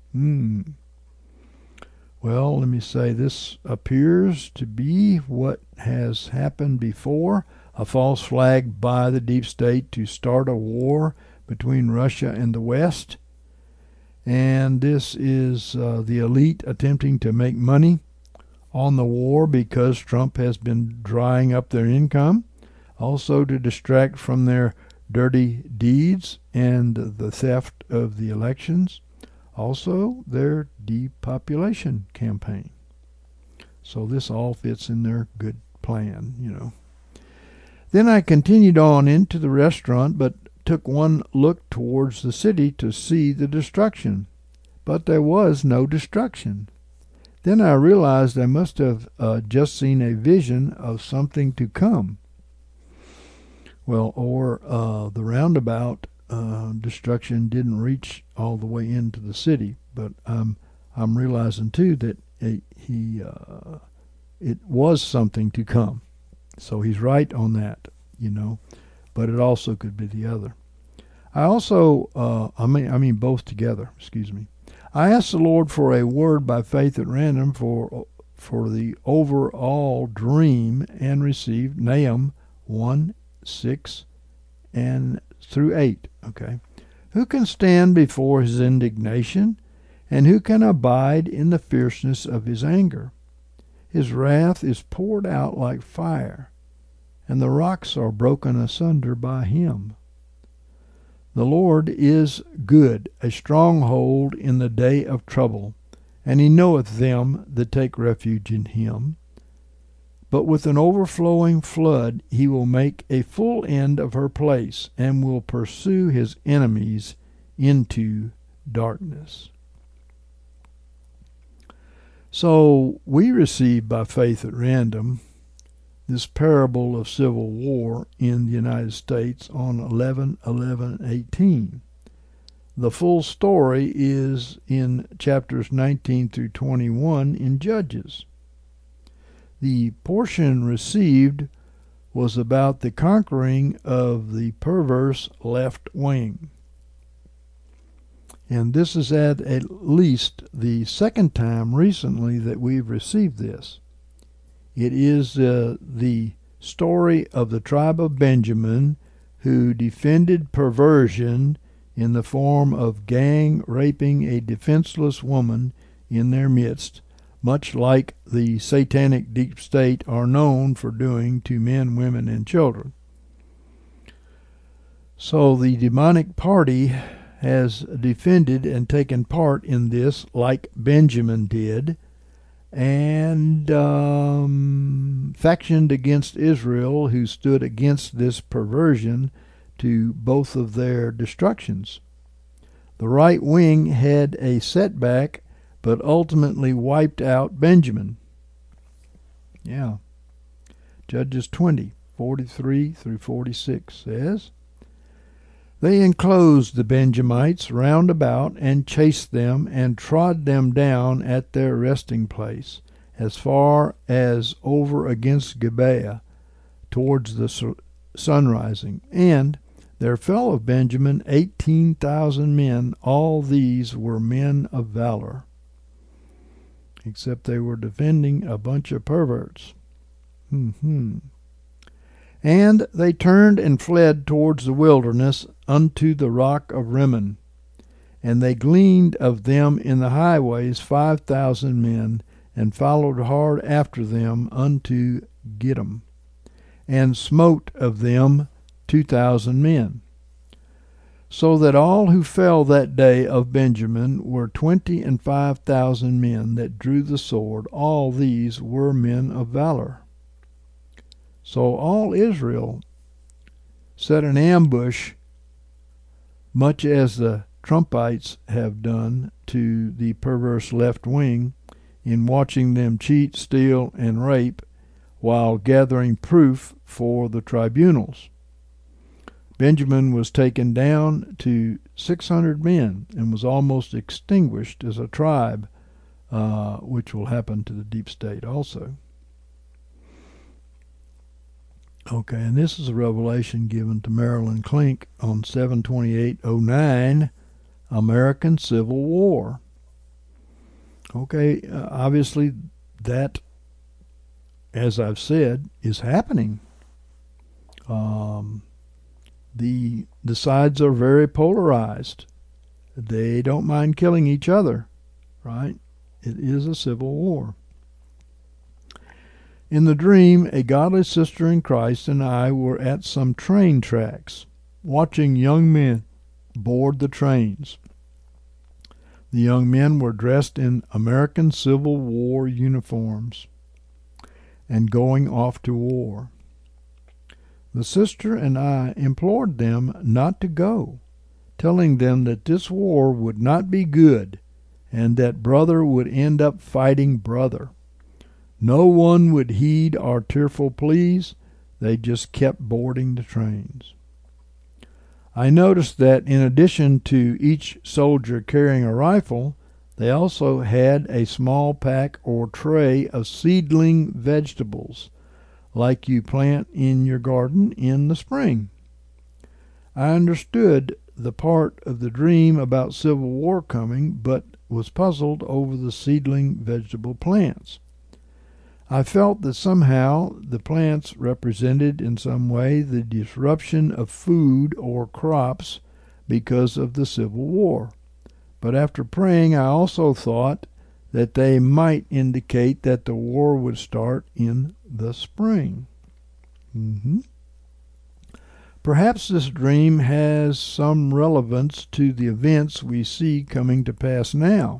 Well, let me say, this appears to be what has happened before, a false flag by the deep state to start a war between Russia and the West. And this is the elite attempting to make money on the war because Trump has been drying up their income, also to distract from their dirty deeds and the theft of the elections, also their depopulation campaign. So this all fits in their good plan, you know. Then I continued on into the restaurant, but took one look towards the city to see the destruction. But there was no destruction. Then I realized I must have just seen a vision of something to come. Well, or the roundabout destruction didn't reach all the way into the city, but I'm realizing too that it was something to come. So he's right on that, you know, but it also could be the other. I also, I mean both together, excuse me. I asked the Lord for a word by faith at random for the overall dream and received Nahum 1:6 and through 8. Okay. Who can stand before his indignation, and who can abide in the fierceness of his anger? His wrath is poured out like fire, and the rocks are broken asunder by him. The Lord is good, a stronghold in the day of trouble, and he knoweth them that take refuge in him. But with an overflowing flood he will make a full end of her place, and will pursue his enemies into darkness. So we receive by faith at random this parable of civil war in the United States on 11/11/18. The full story is in chapters 19 through 21 in Judges. The portion received was about the conquering of the perverse left wing. And this is at least the second time recently that we've received this. It is the story of the tribe of Benjamin, who defended perversion in the form of gang raping a defenseless woman in their midst, much like the satanic deep state are known for doing to men, women, and children. So the demonic party has defended and taken part in this like Benjamin did, and factioned against Israel, who stood against this perversion to both of their destructions. The right wing had a setback, but ultimately wiped out Benjamin. Yeah. Judges 20:43 through 46 says, "They enclosed the Benjamites round about, and chased them, and trod them down at their resting place, as far as over against Gibeah, towards the sunrising. And there fell of Benjamin 18,000 men. All these were men of valor." Except they were defending a bunch of perverts. "And they turned and fled towards the wilderness unto the rock of Rimmon. And they gleaned of them in the highways 5,000 men, and followed hard after them unto Gittim, and smote of them 2,000 men. So that all who fell that day of Benjamin were 25,000 men that drew the sword. All these were men of valor." So all Israel set an ambush, much as the Trumpites have done to the perverse left wing, in watching them cheat, steal, and rape, while gathering proof for the tribunals. Benjamin was taken down to 600 men and was almost extinguished as a tribe, which will happen to the deep state also. Okay, and this is a revelation given to Marilyn Klink on 7/28/09, American Civil War. Okay, obviously that, as I've said, is happening. The sides are very polarized. They don't mind killing each other, right? It is a civil war. "In the dream, a godly sister in Christ and I were at some train tracks, watching young men board the trains. The young men were dressed in American Civil War uniforms and going off to war. The sister and I implored them not to go, telling them that this war would not be good and that brother would end up fighting brother. No one would heed our tearful pleas. They just kept boarding the trains. I noticed that in addition to each soldier carrying a rifle, they also had a small pack or tray of seedling vegetables, like you plant in your garden in the spring. I understood the part of the dream about civil war coming, but was puzzled over the seedling vegetable plants. I felt that somehow the plants represented in some way the disruption of food or crops because of the Civil War. But after praying, I also thought that they might indicate that the war would start in the spring. Perhaps this dream has some relevance to the events we see coming to pass now.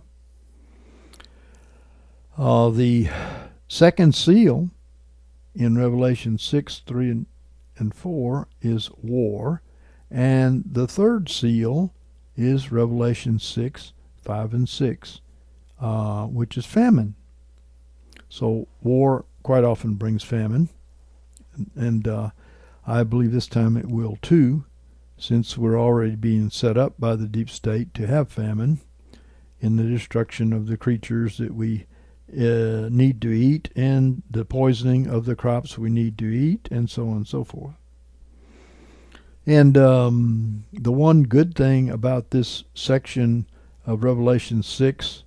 The second seal in Revelation 6:3 and 4 is war, and the third seal is Revelation 6:5 and 6, which is famine. So war quite often brings famine, and I believe this time it will too, since we're already being set up by the deep state to have famine in the destruction of the creatures that we need to eat, and the poisoning of the crops we need to eat, and so on and so forth. And the one good thing about this section of Revelation 6,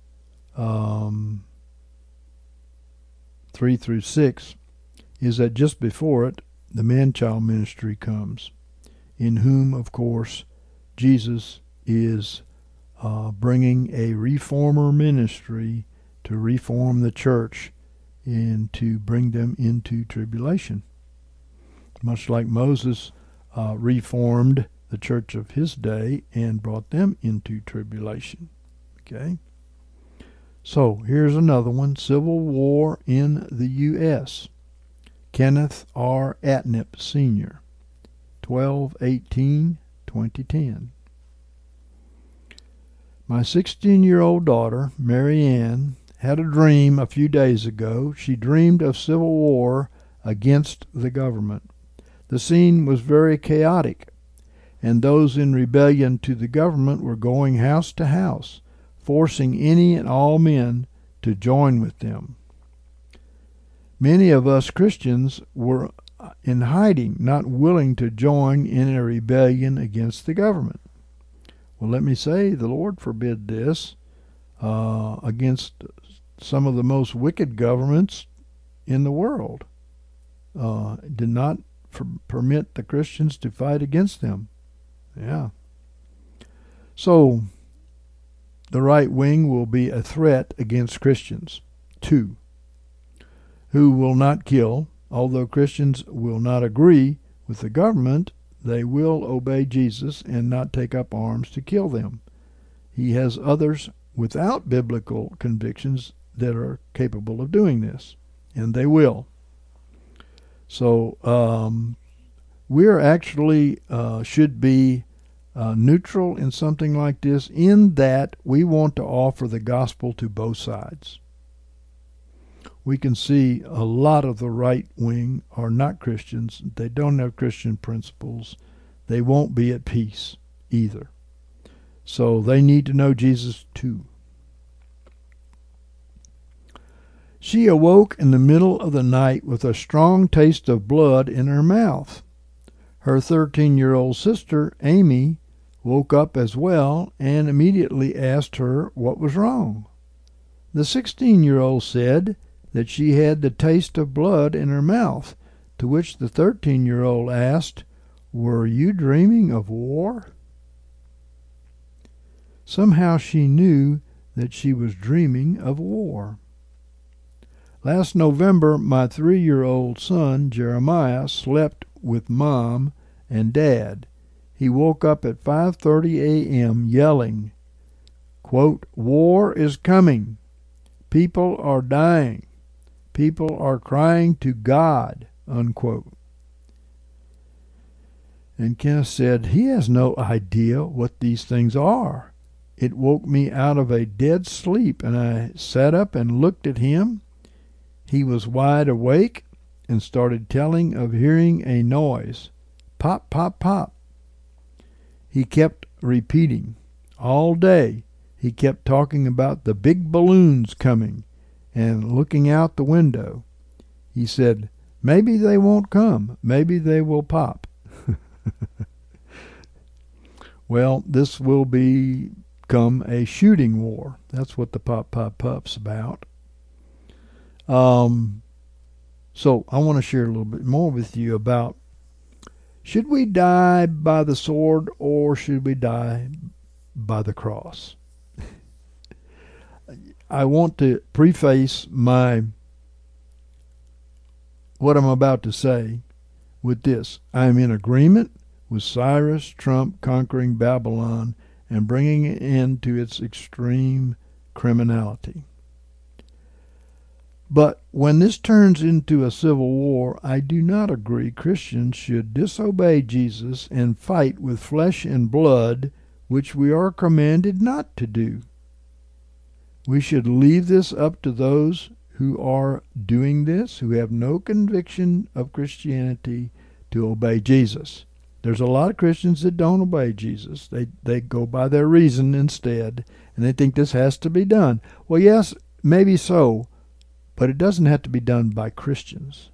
3 through 6, is that just before it, the man-child ministry comes, in whom, of course, Jesus is bringing a reformer ministry to reform the church and to bring them into tribulation. Much like Moses reformed the church of his day and brought them into tribulation. Okay? So, here's another one, Civil War in the U.S. Kenneth R. Atnip, Sr., 12/18/2010. My 16-year-old daughter, Mary Ann, had a dream a few days ago. She dreamed of civil war against the government. The scene was very chaotic, and those in rebellion to the government were going house to house, forcing any and all men to join with them. Many of us Christians were in hiding, not willing to join in a rebellion against the government. Well, let me say, the Lord forbid this against some of the most wicked governments in the world. Did not permit the Christians to fight against them. Yeah. So, the right wing will be a threat against Christians. 2. Who will not kill. Although Christians will not agree with the government, they will obey Jesus and not take up arms to kill them. He has others without biblical convictions that are capable of doing this, and they will. So we're actually should be neutral in something like this, in that we want to offer the gospel to both sides. We can see a lot of the right wing are not Christians. They don't have Christian principles. They won't be at peace either. So they need to know Jesus too. She awoke in the middle of the night with a strong taste of blood in her mouth. Her 13-year-old sister, Amy, woke up as well and immediately asked her what was wrong. The 16-year-old said that she had the taste of blood in her mouth, to which the 13-year-old asked, "Were you dreaming of war?" Somehow she knew that she was dreaming of war. Last November, my 3-year-old son, Jeremiah, slept with Mom and Dad. He woke up at 5:30 a.m. yelling, quote, "War is coming. People are dying. People are crying to God," unquote. And Kenneth said, he has no idea what these things are. It woke me out of a dead sleep, and I sat up and looked at him. He was wide awake and started telling of hearing a noise. Pop, pop, pop. He kept repeating. All day he kept talking about the big balloons coming and looking out the window. He said, "Maybe they won't come. Maybe they will pop." Well, this will become a shooting war. That's what the pop, pop, pop's about. So I want to share a little bit more with you about, should we die by the sword or should we die by the cross? I want to preface what I'm about to say with this. I am in agreement with Cyrus Trump conquering Babylon and bringing it into its extreme criminality. But when this turns into a civil war, I do not agree Christians should disobey Jesus and fight with flesh and blood, which we are commanded not to do. We should leave this up to those who are doing this, who have no conviction of Christianity, to obey Jesus. There's a lot of Christians that don't obey Jesus. They go by their reason instead, and they think this has to be done. Well, yes, maybe so, but it doesn't have to be done by Christians.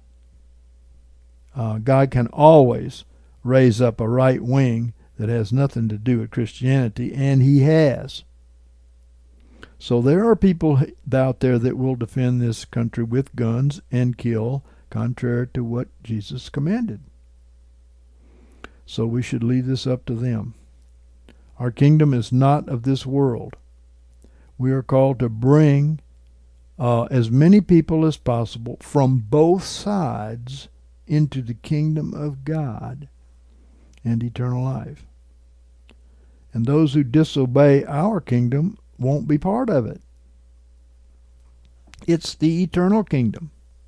God can always raise up a right wing that has nothing to do with Christianity, and he has. So there are people out there that will defend this country with guns and kill, contrary to what Jesus commanded. So we should leave this up to them. Our kingdom is not of this world. We are called to bring as many people as possible from both sides into the kingdom of God and eternal life. And those who disobey our kingdom won't be part of it. It's the eternal kingdom.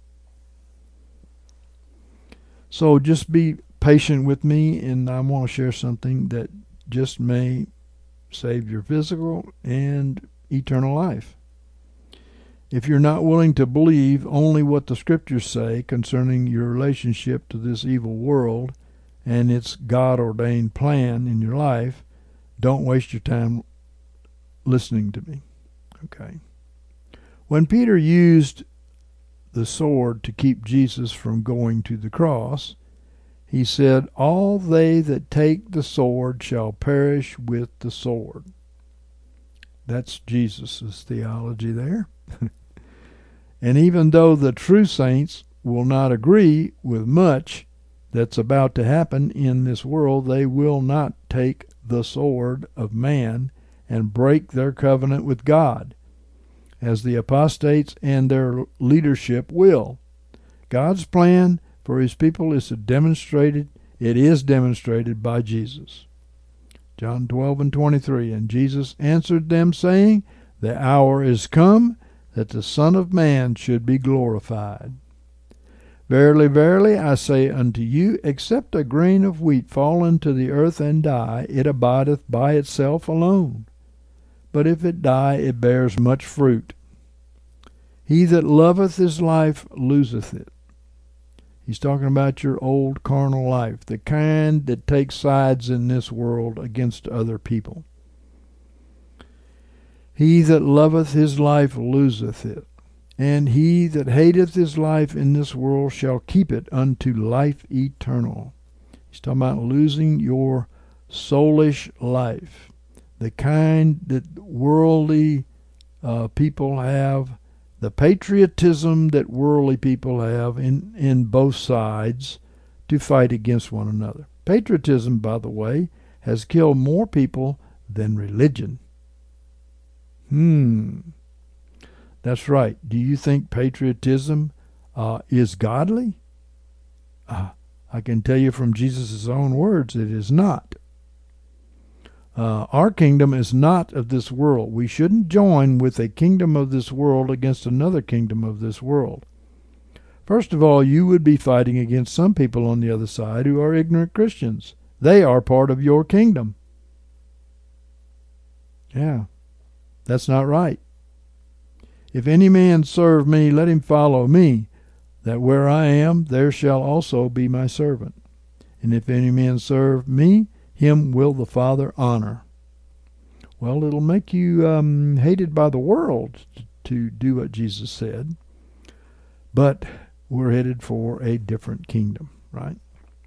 So just be patient with me, and I want to share something that just may save your physical and eternal life. If you're not willing to believe only what the scriptures say concerning your relationship to this evil world and its God-ordained plan in your life, don't waste your time listening to me. Okay. When Peter used the sword to keep Jesus from going to the cross, he said, "All they that take the sword shall perish with the sword." That's Jesus' theology there. And even though the true saints will not agree with much that's about to happen in this world, they will not take the sword of man and break their covenant with God, as the apostates and their leadership will. God's plan for his people is demonstrated by Jesus. John 12:23, and Jesus answered them, saying, "The hour is come that the Son of Man should be glorified. Verily, verily, I say unto you, except a grain of wheat fall into the earth and die, it abideth by itself alone. But if it die, it bears much fruit. He that loveth his life loseth it." He's talking about your old carnal life, the kind that takes sides in this world against other people. He that loveth his life loseth it, and he that hateth his life in this world shall keep it unto life eternal. He's talking about losing your soulish life, the kind that worldly people have, the patriotism that worldly people have in both sides to fight against one another. Patriotism, by the way, has killed more people than religion. That's right. Do you think patriotism is godly? I can tell you from Jesus' own words, it is not. Our kingdom is not of this world. We shouldn't join with a kingdom of this world against another kingdom of this world. First of all, you would be fighting against some people on the other side who are ignorant Christians. They are part of your kingdom. Yeah, that's not right. If any man serve me, let him follow me, that where I am, there shall also be my servant. And if any man serve me, him will the Father honor. Well, it'll make you hated by the world to do what Jesus said. But we're headed for a different kingdom, right?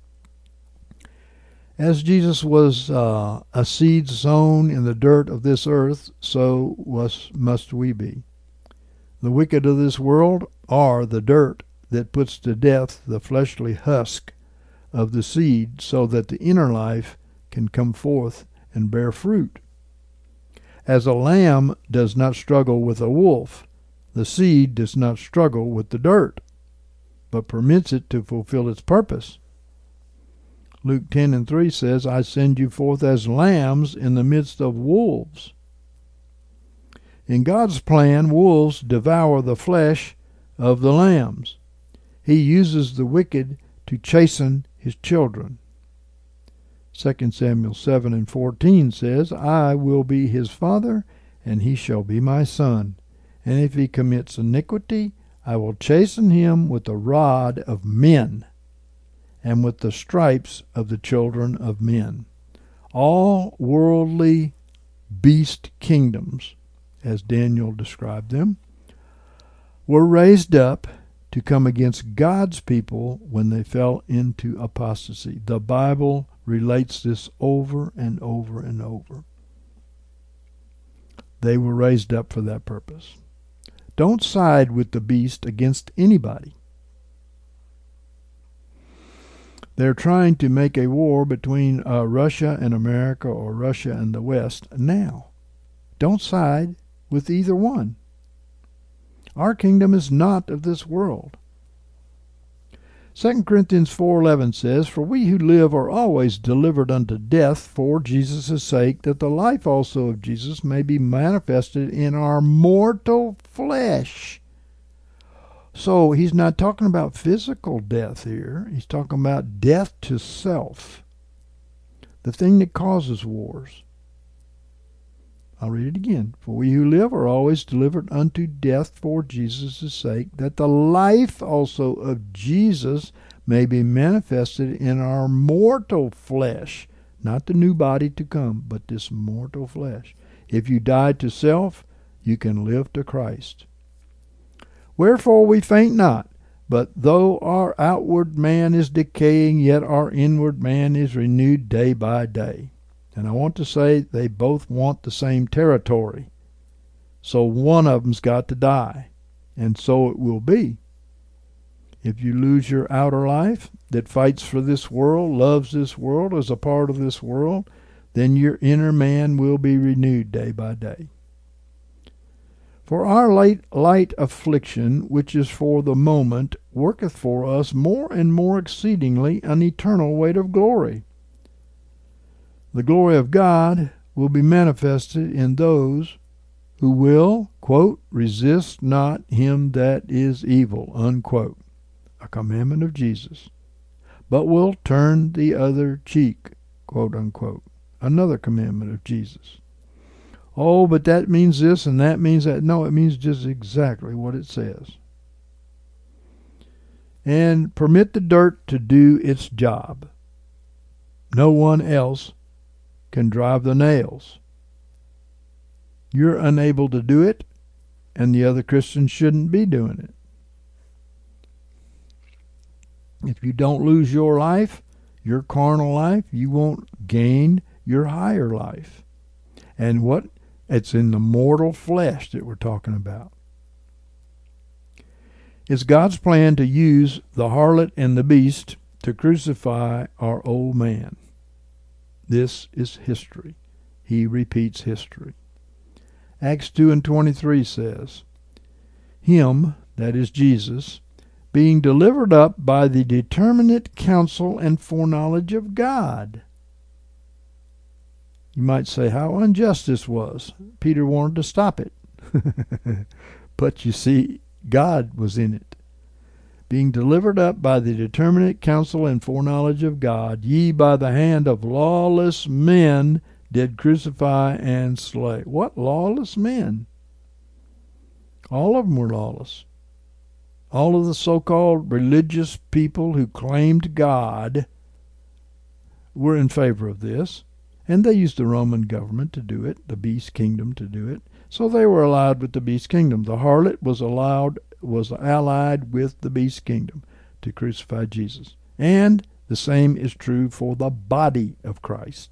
As Jesus was a seed sown in the dirt of this earth, so must we be. The wicked of this world are the dirt that puts to death the fleshly husk of the seed, so that the inner life can come forth and bear fruit. As a lamb does not struggle with a wolf, the seed does not struggle with the dirt, but permits it to fulfill its purpose. Luke 10:3 says, "I send you forth as lambs in the midst of wolves." In God's plan, wolves devour the flesh of the lambs. He uses the wicked to chasten his children. 2 Samuel 7:14 says, "I will be his father, and he shall be my son. And if he commits iniquity, I will chasten him with the rod of men, and with the stripes of the children of men." All worldly beast kingdoms, as Daniel described them, were raised up to come against God's people when they fell into apostasy. The Bible relates this over and over and over. They were raised up for that purpose. Don't side with the beast against anybody. They're trying to make a war between Russia and America, or Russia and the West now. Don't side with either one. Our kingdom is not of this world. 2 Corinthians 4:11 says, "For we who live are always delivered unto death for Jesus' sake, that the life also of Jesus may be manifested in our mortal flesh." So he's not talking about physical death here. He's talking about death to self, the thing that causes wars. I'll read it again. "For we who live are always delivered unto death for Jesus' sake, that the life also of Jesus may be manifested in our mortal flesh." Not the new body to come, but this mortal flesh. If you die to self, you can live to Christ. "Wherefore we faint not, but though our outward man is decaying, yet our inward man is renewed day by day." And I want to say they both want the same territory. So one of them's got to die. And so it will be. If you lose your outer life that fights for this world, loves this world, is a part of this world, then your inner man will be renewed day by day. "For our light affliction, which is for the moment, worketh for us more and more exceedingly an eternal weight of glory." The glory of God will be manifested in those who will, quote, "resist not him that is evil," unquote, a commandment of Jesus, "but will turn the other cheek," quote unquote, another commandment of Jesus. Oh, but that means this and that means that. No, it means just exactly what it says. "And permit the dirt to do its job. No one else can drive the nails. You're unable to do it, and the other Christians shouldn't be doing it. If you don't lose your life, your carnal life, you won't gain your higher life. And what? It's in the mortal flesh that we're talking about. It's God's plan to use the harlot and the beast to crucify our old man. This is history. He repeats history. Acts 2:23 says, "Him," that is Jesus, "being delivered up by the determinate counsel and foreknowledge of God." You might say, how unjust this was. Peter wanted to stop it. But you see, God was in it. "Being delivered up by the determinate counsel and foreknowledge of God, ye by the hand of lawless men did crucify and slay." What lawless men? All of them were lawless. All of the so-called religious people who claimed God were in favor of this, and they used the Roman government to do it, the beast kingdom to do it. So they were allied with the beast kingdom. The harlot was allied with the beast kingdom to crucify Jesus. And the same is true for the body of Christ.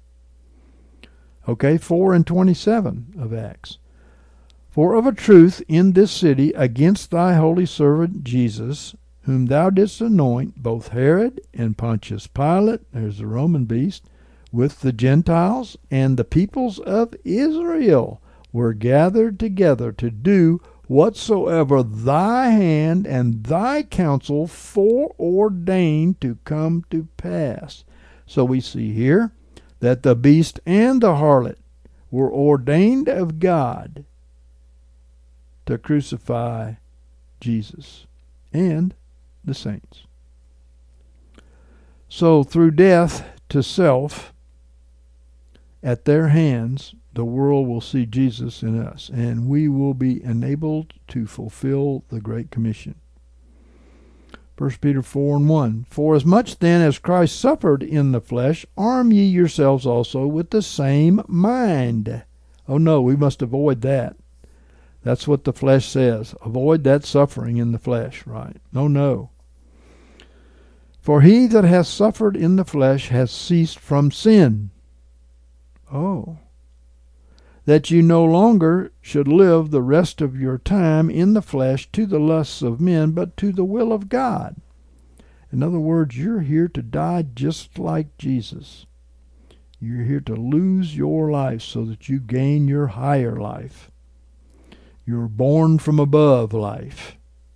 Okay, 4:27 of Acts. "For of a truth in this city against thy holy servant Jesus, whom thou didst anoint, both Herod and Pontius Pilate," there's the Roman beast, "with the Gentiles and the peoples of Israel were gathered together to do whatsoever thy hand and thy counsel foreordained to come to pass." So we see here that the beast and the harlot were ordained of God to crucify Jesus and the saints. So through death to self, at their hands, the world will see Jesus in us, and we will be enabled to fulfill the Great Commission. 1 Peter 4:1, "For as much then as Christ suffered in the flesh, arm ye yourselves also with the same mind." Oh no, we must avoid that. That's what the flesh says. Avoid that suffering in the flesh, right? No. "For he that hath suffered in the flesh hath ceased from sin." Oh. that you no longer should live the rest of your time in the flesh to the lusts of men, but to the will of God. In other words, you're here to die just like Jesus. You're here to lose your life so that you gain your higher life. You're born from above life.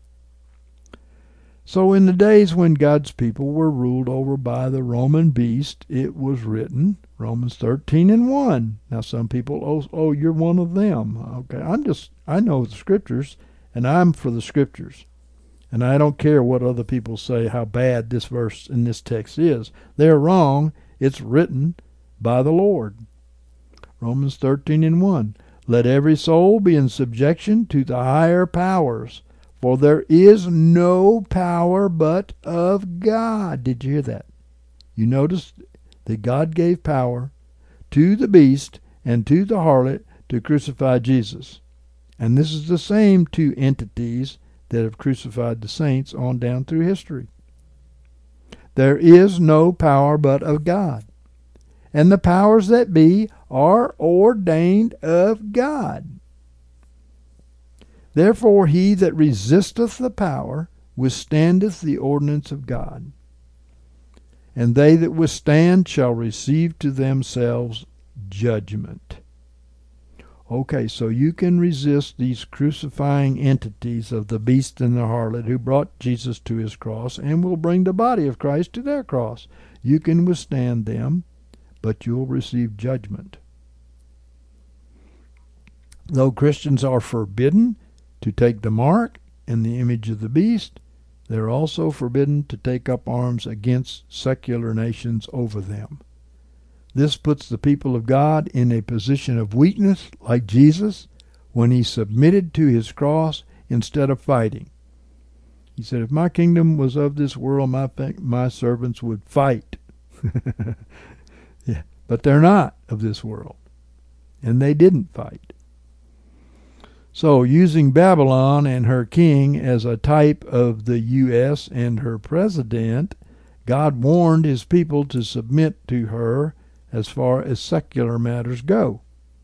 So in the days when God's people were ruled over by the Roman beast, it was written, Romans 13:1. Now some people, oh, you're one of them. Okay, I know the Scriptures, and I'm for the Scriptures. And I don't care what other people say, how bad this verse in this text is. They're wrong. It's written by the Lord. Romans 13:1. Let every soul be in subjection to the higher powers, for there is no power but of God. Did you hear that? You notice that God gave power to the beast and to the harlot to crucify Jesus. And this is the same two entities that have crucified the saints on down through history. There is no power but of God. And the powers that be are ordained of God. Therefore he that resisteth the power withstandeth the ordinance of God. And they that withstand shall receive to themselves judgment. Okay, so you can resist these crucifying entities of the beast and the harlot who brought Jesus to his cross and will bring the body of Christ to their cross. You can withstand them, but you'll receive judgment. Though Christians are forbidden to take the mark and the image of the beast, they're also forbidden to take up arms against secular nations over them. This puts the people of God in a position of weakness, like Jesus, when he submitted to his cross instead of fighting. He said, if my kingdom was of this world, my servants would fight. Yeah, but they're not of this world, and they didn't fight. So, using Babylon and her king as a type of the U.S. and her president, God warned his people to submit to her as far as secular matters go.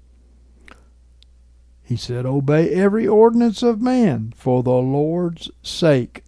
He said, obey every ordinance of man for the Lord's sake.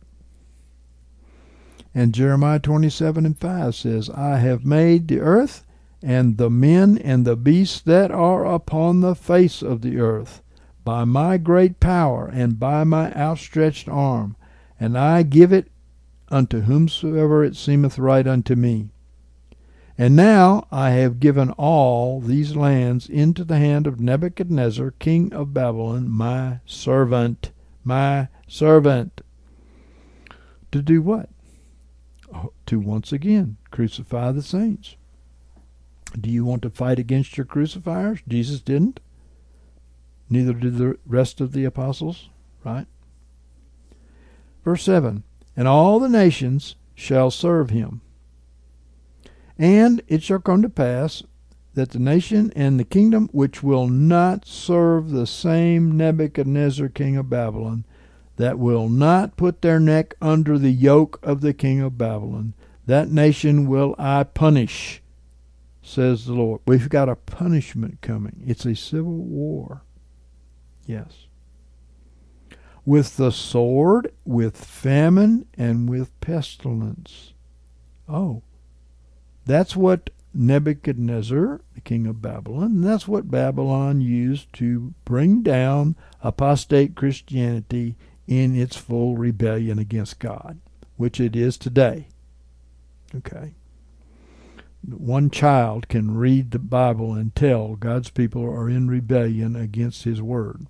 And Jeremiah 27:5 says, I have made the earth and the men and the beasts that are upon the face of the earth by my great power and by my outstretched arm, and I give it unto whomsoever it seemeth right unto me. And now I have given all these lands into the hand of Nebuchadnezzar, king of Babylon, my servant. My servant. To do what? To once again crucify the saints. Do you want to fight against your crucifiers? Jesus didn't. Neither did the rest of the apostles, right? Verse 7, and all the nations shall serve him. And it shall come to pass that the nation and the kingdom which will not serve the same Nebuchadnezzar king of Babylon, that will not put their neck under the yoke of the king of Babylon, that nation will I punish, says the Lord. We've got a punishment coming. It's a civil war. Yes. With the sword, with famine, and with pestilence. Oh. That's what Nebuchadnezzar, the king of Babylon, that's what Babylon used to bring down apostate Christianity in its full rebellion against God, which it is today. Okay. One child can read the Bible and tell God's people are in rebellion against his word.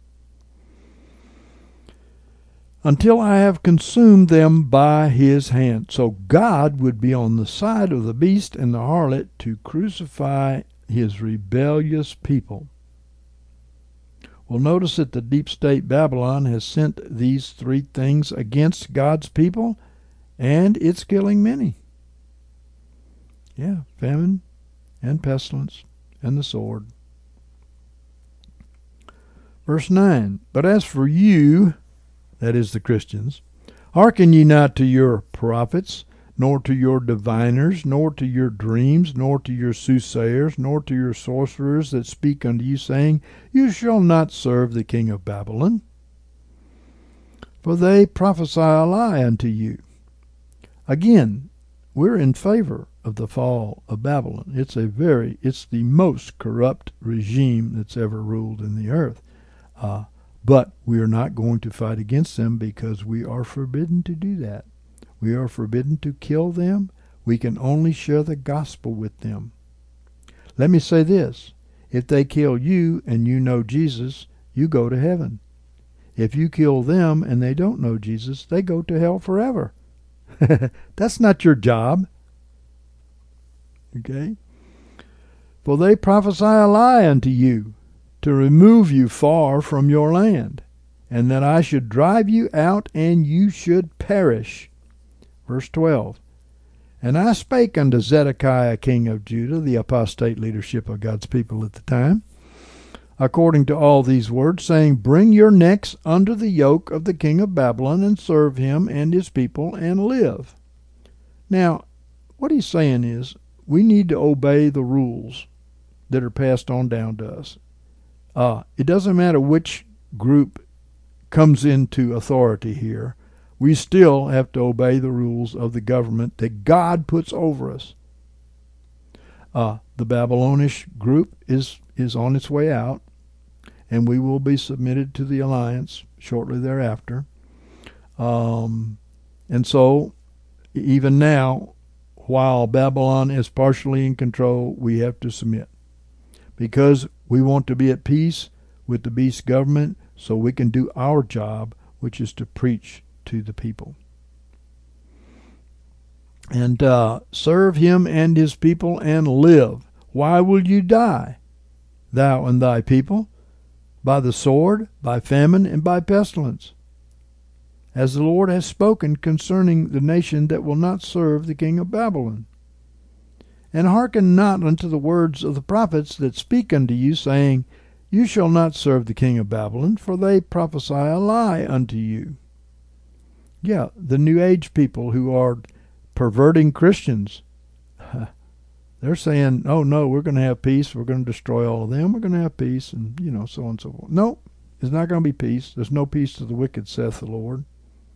Until I have consumed them by his hand. So God would be on the side of the beast and the harlot to crucify his rebellious people. Well, notice that the deep state Babylon has sent these three things against God's people, and it's killing many. Yeah, famine and pestilence and the sword. Verse 9, but as for you, that is the Christians, hearken ye not to your prophets, nor to your diviners, nor to your dreams, nor to your soothsayers, nor to your sorcerers that speak unto you, saying, You shall not serve the king of Babylon. For they prophesy a lie unto you. Again, we're in favor of the fall of Babylon. It's the most corrupt regime that's ever ruled in the earth. But we are not going to fight against them because we are forbidden to do that. We are forbidden to kill them. We can only share the gospel with them. Let me say this. If they kill you and you know Jesus, you go to heaven. If you kill them and they don't know Jesus, they go to hell forever. That's not your job. Okay? For they prophesy a lie unto you, to remove you far from your land, and that I should drive you out, and you should perish. Verse 12. And I spake unto Zedekiah king of Judah, the apostate leadership of God's people at the time, according to all these words, saying, Bring your necks under the yoke of the king of Babylon, and serve him and his people, and live. Now, what he's saying is, we need to obey the rules that are passed on down to us. It doesn't matter which group comes into authority here. We still have to obey the rules of the government that God puts over us. The Babylonish group is on its way out, and we will be submitted to the alliance shortly thereafter. And so, even now, while Babylon is partially in control, we have to submit, because we want to be at peace with the beast government so we can do our job, which is to preach to the people. And serve him and his people and live. Why will you die, thou and thy people? By the sword, by famine, and by pestilence, as the Lord has spoken concerning the nation that will not serve the king of Babylon. And hearken not unto the words of the prophets that speak unto you, saying, You shall not serve the king of Babylon, for they prophesy a lie unto you. Yeah, the New Age people who are perverting Christians, they're saying, oh no, we're going to have peace, we're going to destroy all of them, we're going to have peace, and so on and so forth. No, it's not going to be peace. There's no peace to the wicked, saith the Lord.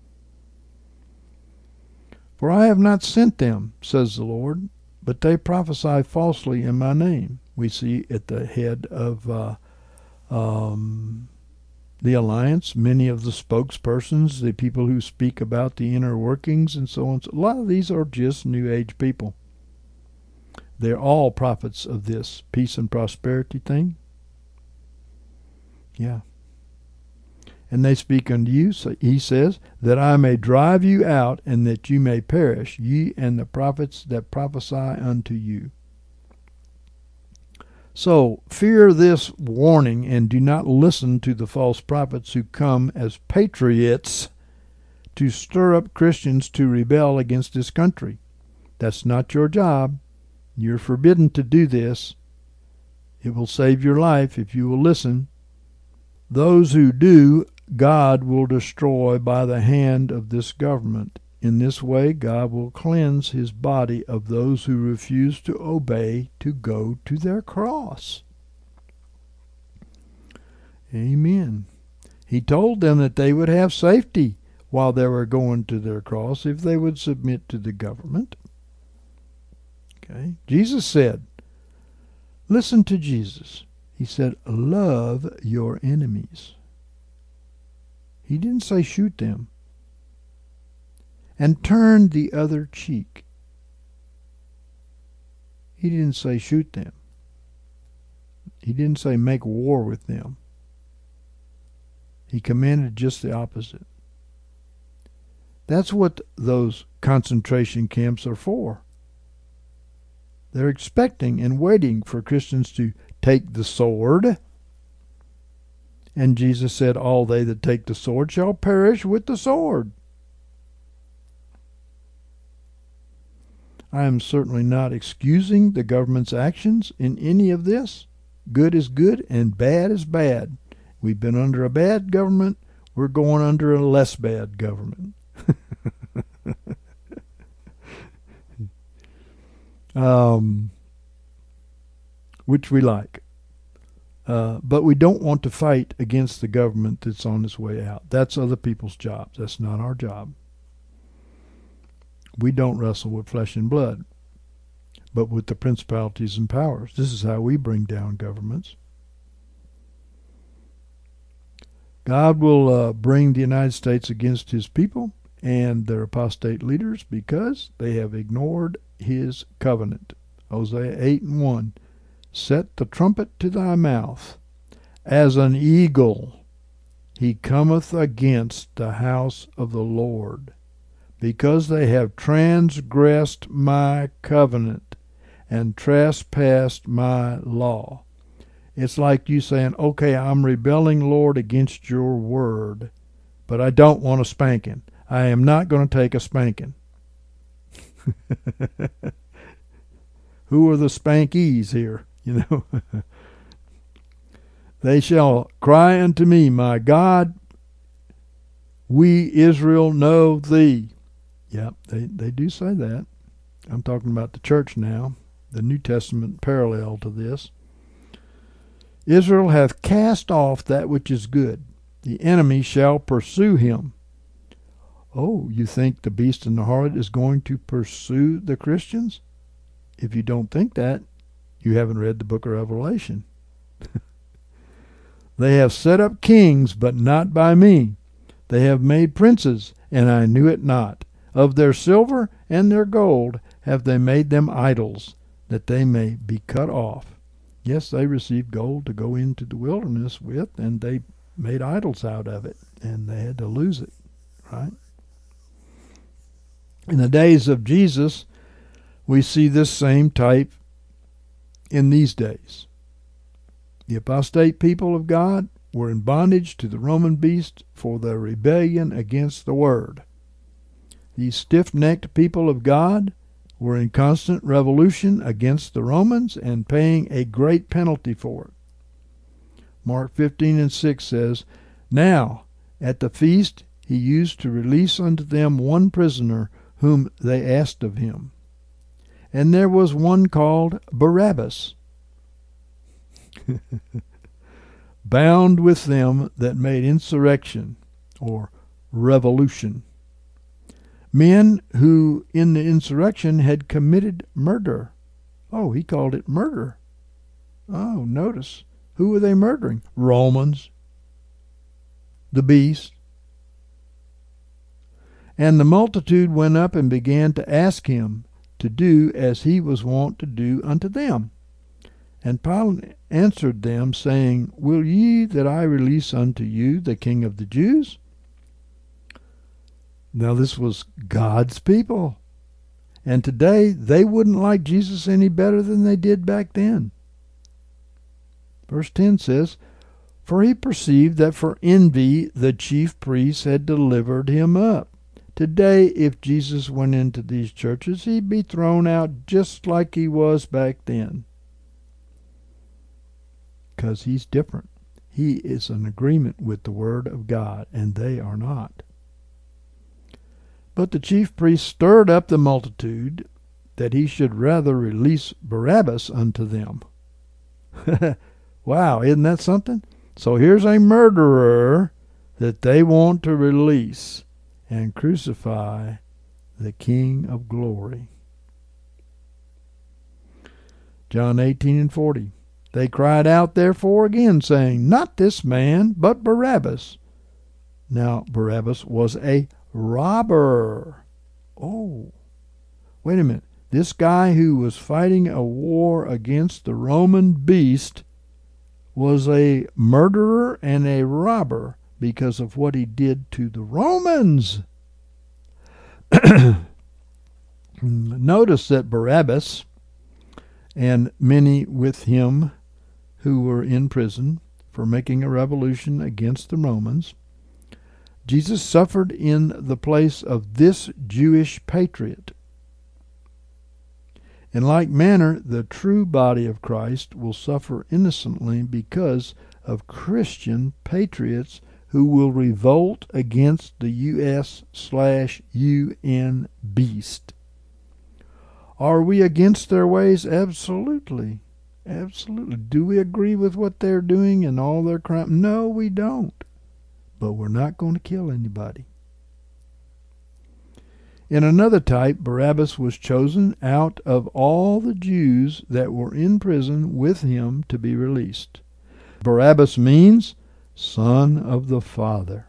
For I have not sent them, says the Lord, but they prophesy falsely in my name. We see at the head of the alliance, many of the spokespersons, the people who speak about the inner workings and so on. So a lot of these are just New Age people. They're all prophets of this peace and prosperity thing. Yeah. And they speak unto you, so he says, that I may drive you out, and that you may perish, ye and the prophets that prophesy unto you. So fear this warning, and do not listen to the false prophets who come as patriots to stir up Christians to rebel against this country. That's not your job. You're forbidden to do this. It will save your life if you will listen. Those who do, God will destroy by the hand of this government. In this way, God will cleanse his body of those who refuse to obey to go to their cross. Amen. He told them that they would have safety while they were going to their cross if they would submit to the government. Okay. Jesus said, listen to Jesus. He said, love your enemies. He didn't say shoot them. And turn the other cheek. He didn't say shoot them. He didn't say make war with them. He commanded just the opposite. That's what those concentration camps are for. They're expecting and waiting for Christians to take the sword. And Jesus said, all they that take the sword shall perish with the sword. I am certainly not excusing the government's actions in any of this. Good is good and bad is bad. We've been under a bad government. We're going under a less bad government. which we like. But we don't want to fight against the government that's on its way out. That's other people's jobs. That's not our job. We don't wrestle with flesh and blood, but with the principalities and powers. This is how we bring down governments. God will bring the United States against his people and their apostate leaders because they have ignored his covenant. Hosea 8:1. Set the trumpet to thy mouth. As an eagle he cometh against the house of the Lord, because they have transgressed my covenant and trespassed my law. It's like you saying, okay, I'm rebelling, Lord, against your word, but I don't want a spanking. I am not going to take a spanking. Who are the spankees here? You know, they shall cry unto me, my God, we Israel know thee. Yep, they do say that. I'm talking about the church now, the New Testament parallel to this. Israel hath cast off that which is good. The enemy shall pursue him. Oh, you think the beast and the harlot is going to pursue the Christians? If you don't think that, you haven't read the book of Revelation. They have set up kings, but not by me. They have made princes, and I knew it not. Of their silver and their gold have they made them idols, that they may be cut off. Yes, they received gold to go into the wilderness with, and they made idols out of it, and they had to lose it, right? In the days of Jesus, we see this same type in these days. The apostate people of God were in bondage to the Roman beast for their rebellion against the word. These stiff-necked people of God were in constant revolution against the Romans and paying a great penalty for it. Mark 15:6 says, Now at the feast he used to release unto them one prisoner whom they asked of him. And there was one called Barabbas, bound with them that made insurrection or revolution, men who in the insurrection had committed murder. Oh, he called it murder. Oh, notice. Who were they murdering? Romans, the beast. And the multitude went up and began to ask him to do as he was wont to do unto them. And Pilate answered them, saying, Will ye that I release unto you the King of the Jews? Now this was God's people. And today they wouldn't like Jesus any better than they did back then. Verse 10 says, For he perceived that for envy the chief priests had delivered him up. Today, if Jesus went into these churches, he'd be thrown out just like he was back then. Because he's different. He is in agreement with the Word of God, and they are not. But the chief priests stirred up the multitude that he should rather release Barabbas unto them. Wow, isn't that something? So here's a murderer that they want to release and crucify the King of glory. John 18:40. They cried out therefore again, saying, Not this man, but Barabbas. Now Barabbas was a robber. Oh, wait a minute. This guy who was fighting a war against the Roman beast was a murderer and a robber because of what he did to the Romans. Notice that Barabbas and many with him who were in prison for making a revolution against the Romans, Jesus suffered in the place of this Jewish patriot. In like manner, the true body of Christ will suffer innocently because of Christian patriots who will revolt against the U.S./UN beast. Are we against their ways? Absolutely. Absolutely. Do we agree with what they're doing and all their crime? No, we don't. But we're not going to kill anybody. In another type, Barabbas was chosen out of all the Jews that were in prison with him to be released. Barabbas means son of the Father.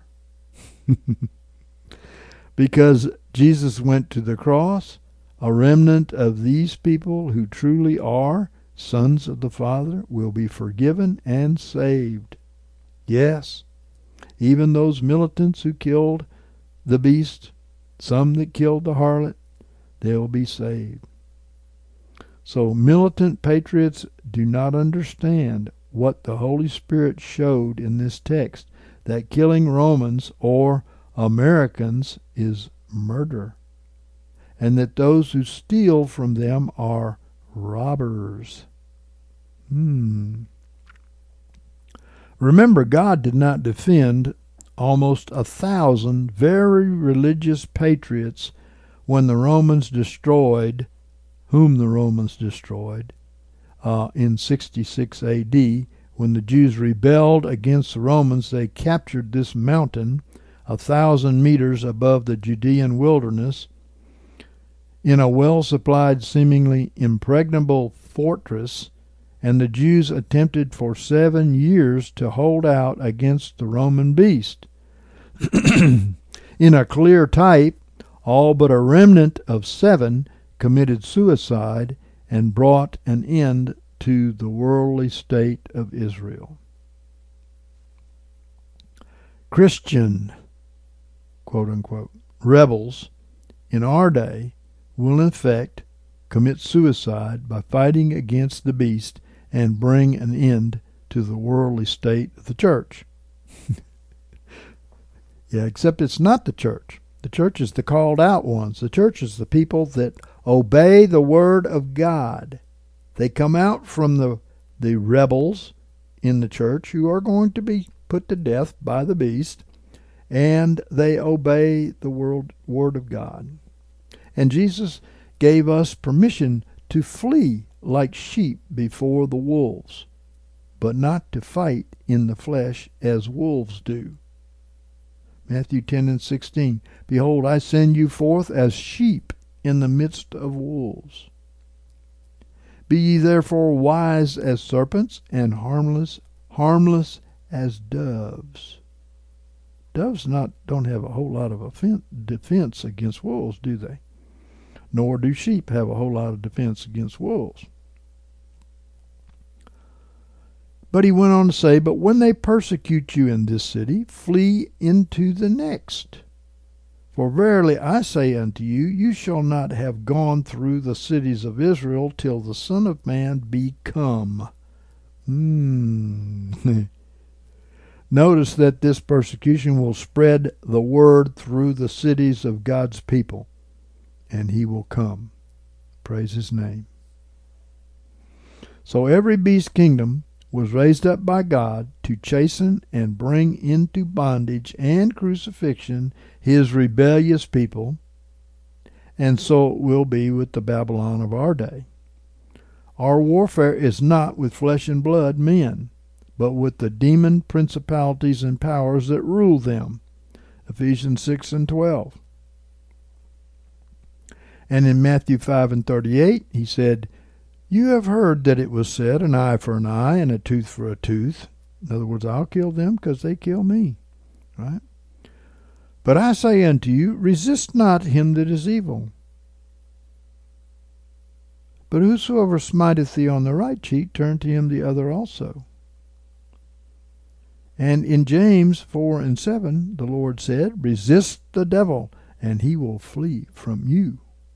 Because Jesus went to the cross, a remnant of these people who truly are sons of the Father will be forgiven and saved. Yes, even those militants who killed the beast, some that killed the harlot, they'll be saved. So militant patriots do not understand what the Holy Spirit showed in this text, that killing Romans or Americans is murder, and that those who steal from them are robbers. Remember, God did not defend almost 1,000 very religious patriots when the Romans destroyed, whom the Romans destroyed, in 66 A.D. When the Jews rebelled against the Romans, they captured this mountain 1,000 meters above the Judean wilderness in a well-supplied, seemingly impregnable fortress, and the Jews attempted for 7 years to hold out against the Roman beast. In a clear type, all but a remnant of 7 committed suicide and brought an end to the worldly state of Israel. Christian, quote-unquote, rebels in our day will in fact commit suicide by fighting against the beast and bring an end to the worldly state of the church. Yeah, except it's not the church. The church is the called out ones. The church is the people that obey the word of God. They come out from the rebels in the church who are going to be put to death by the beast, and they obey the word of God. And Jesus gave us permission to flee like sheep before the wolves, but not to fight in the flesh as wolves do. Matthew 10:16, Behold, I send you forth as sheep in the midst of wolves. Be ye therefore wise as serpents and harmless as doves. Doves don't have a whole lot of defense against wolves, do they? Nor do sheep have a whole lot of defense against wolves. But he went on to say, But when they persecute you in this city, flee into the next. For verily I say unto you, you shall not have gone through the cities of Israel till the Son of Man be come. Notice that this persecution will spread the word through the cities of God's people, and he will come. Praise his name. So every beast kingdom was raised up by God to chasten and bring into bondage and crucifixion his rebellious people, and so it will be with the Babylon of our day. Our warfare is not with flesh and blood men, but with the demon principalities and powers that rule them. Ephesians 6:12. And in Matthew 5:38, he said, You have heard that it was said, an eye for an eye and a tooth for a tooth. In other words, I'll kill them because they kill me. Right? But I say unto you, resist not him that is evil. But whosoever smiteth thee on the right cheek, turn to him the other also. And in James 4:7, the Lord said, Resist the devil, and he will flee from you.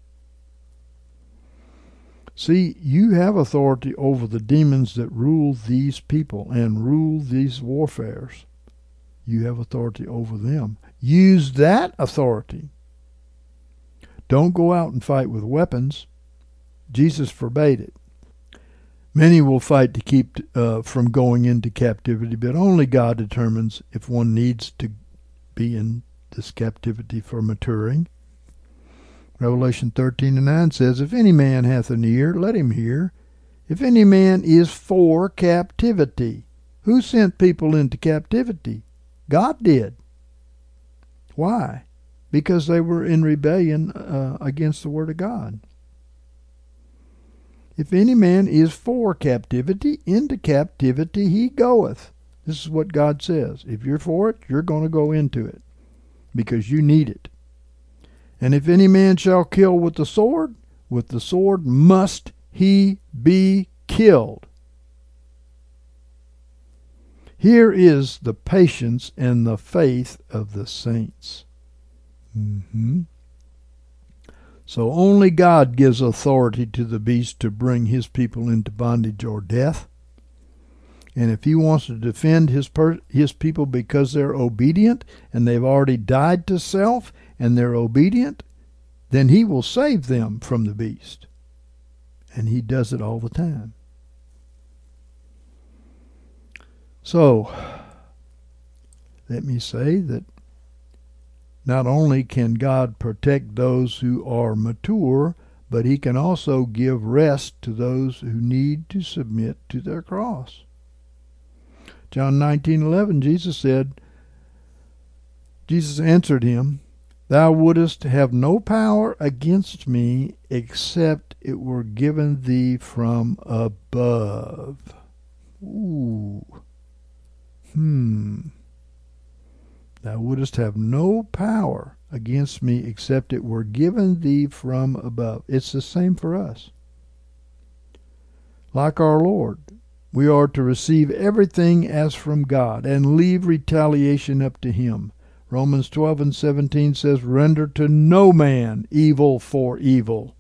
See, you have authority over the demons that rule these people and rule these warfares. You have authority over them. Use that authority. Don't go out and fight with weapons. Jesus forbade it. Many will fight to keep from going into captivity, but only God determines if one needs to be in this captivity for maturing. Revelation 13:9 says, If any man hath an ear, let him hear. If any man is for captivity. Who sent people into captivity? God did. Why? Because they were in rebellion against the Word of God. If any man is for captivity, into captivity he goeth. This is what God says. If you're for it, you're going to go into it because you need it. And if any man shall kill with the sword must he be killed. Here is the patience and the faith of the saints. So only God gives authority to the beast to bring his people into bondage or death. And if he wants to defend his people because they're obedient and they've already died to self and they're obedient, then he will save them from the beast. And he does it all the time. So, let me say that not only can God protect those who are mature, but he can also give rest to those who need to submit to their cross. John 19:11, Jesus answered him, Thou wouldest have no power against me except it were given thee from above. Ooh. Thou wouldest have no power against me except it were given thee from above. It's the same for us. Like our Lord, we are to receive everything as from God and leave retaliation up to him. Romans 12:17 says, Render to no man evil for evil.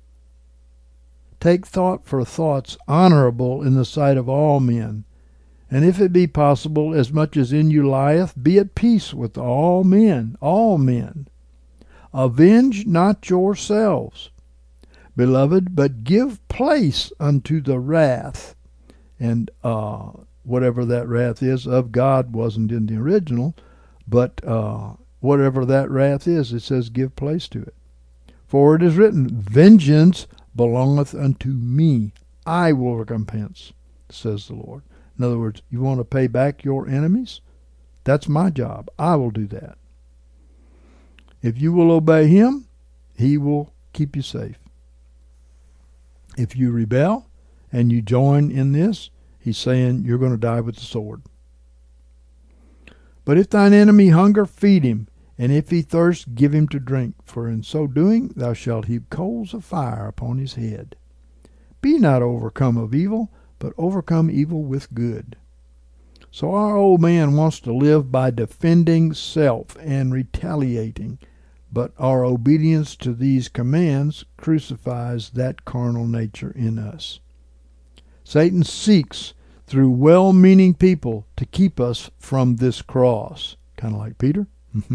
Take thought for thoughts honorable in the sight of all men. And if it be possible, as much as in you lieth, be at peace with all men, all men. Avenge not yourselves, beloved, but give place unto the wrath. And whatever that wrath is, of God wasn't in the original, but whatever that wrath is, it says give place to it. For it is written, Vengeance belongeth unto me. I will recompense, says the Lord. In other words, you want to pay back your enemies? That's my job. I will do that. If you will obey him, he will keep you safe. If you rebel and you join in this, he's saying you're going to die with the sword. But if thine enemy hunger, feed him, and if he thirst, give him to drink. For in so doing thou shalt heap coals of fire upon his head. Be not overcome of evil, but overcome evil with good. So our old man wants to live by defending self and retaliating, but our obedience to these commands crucifies that carnal nature in us. Satan seeks through well-meaning people to keep us from this cross, kind of like Peter.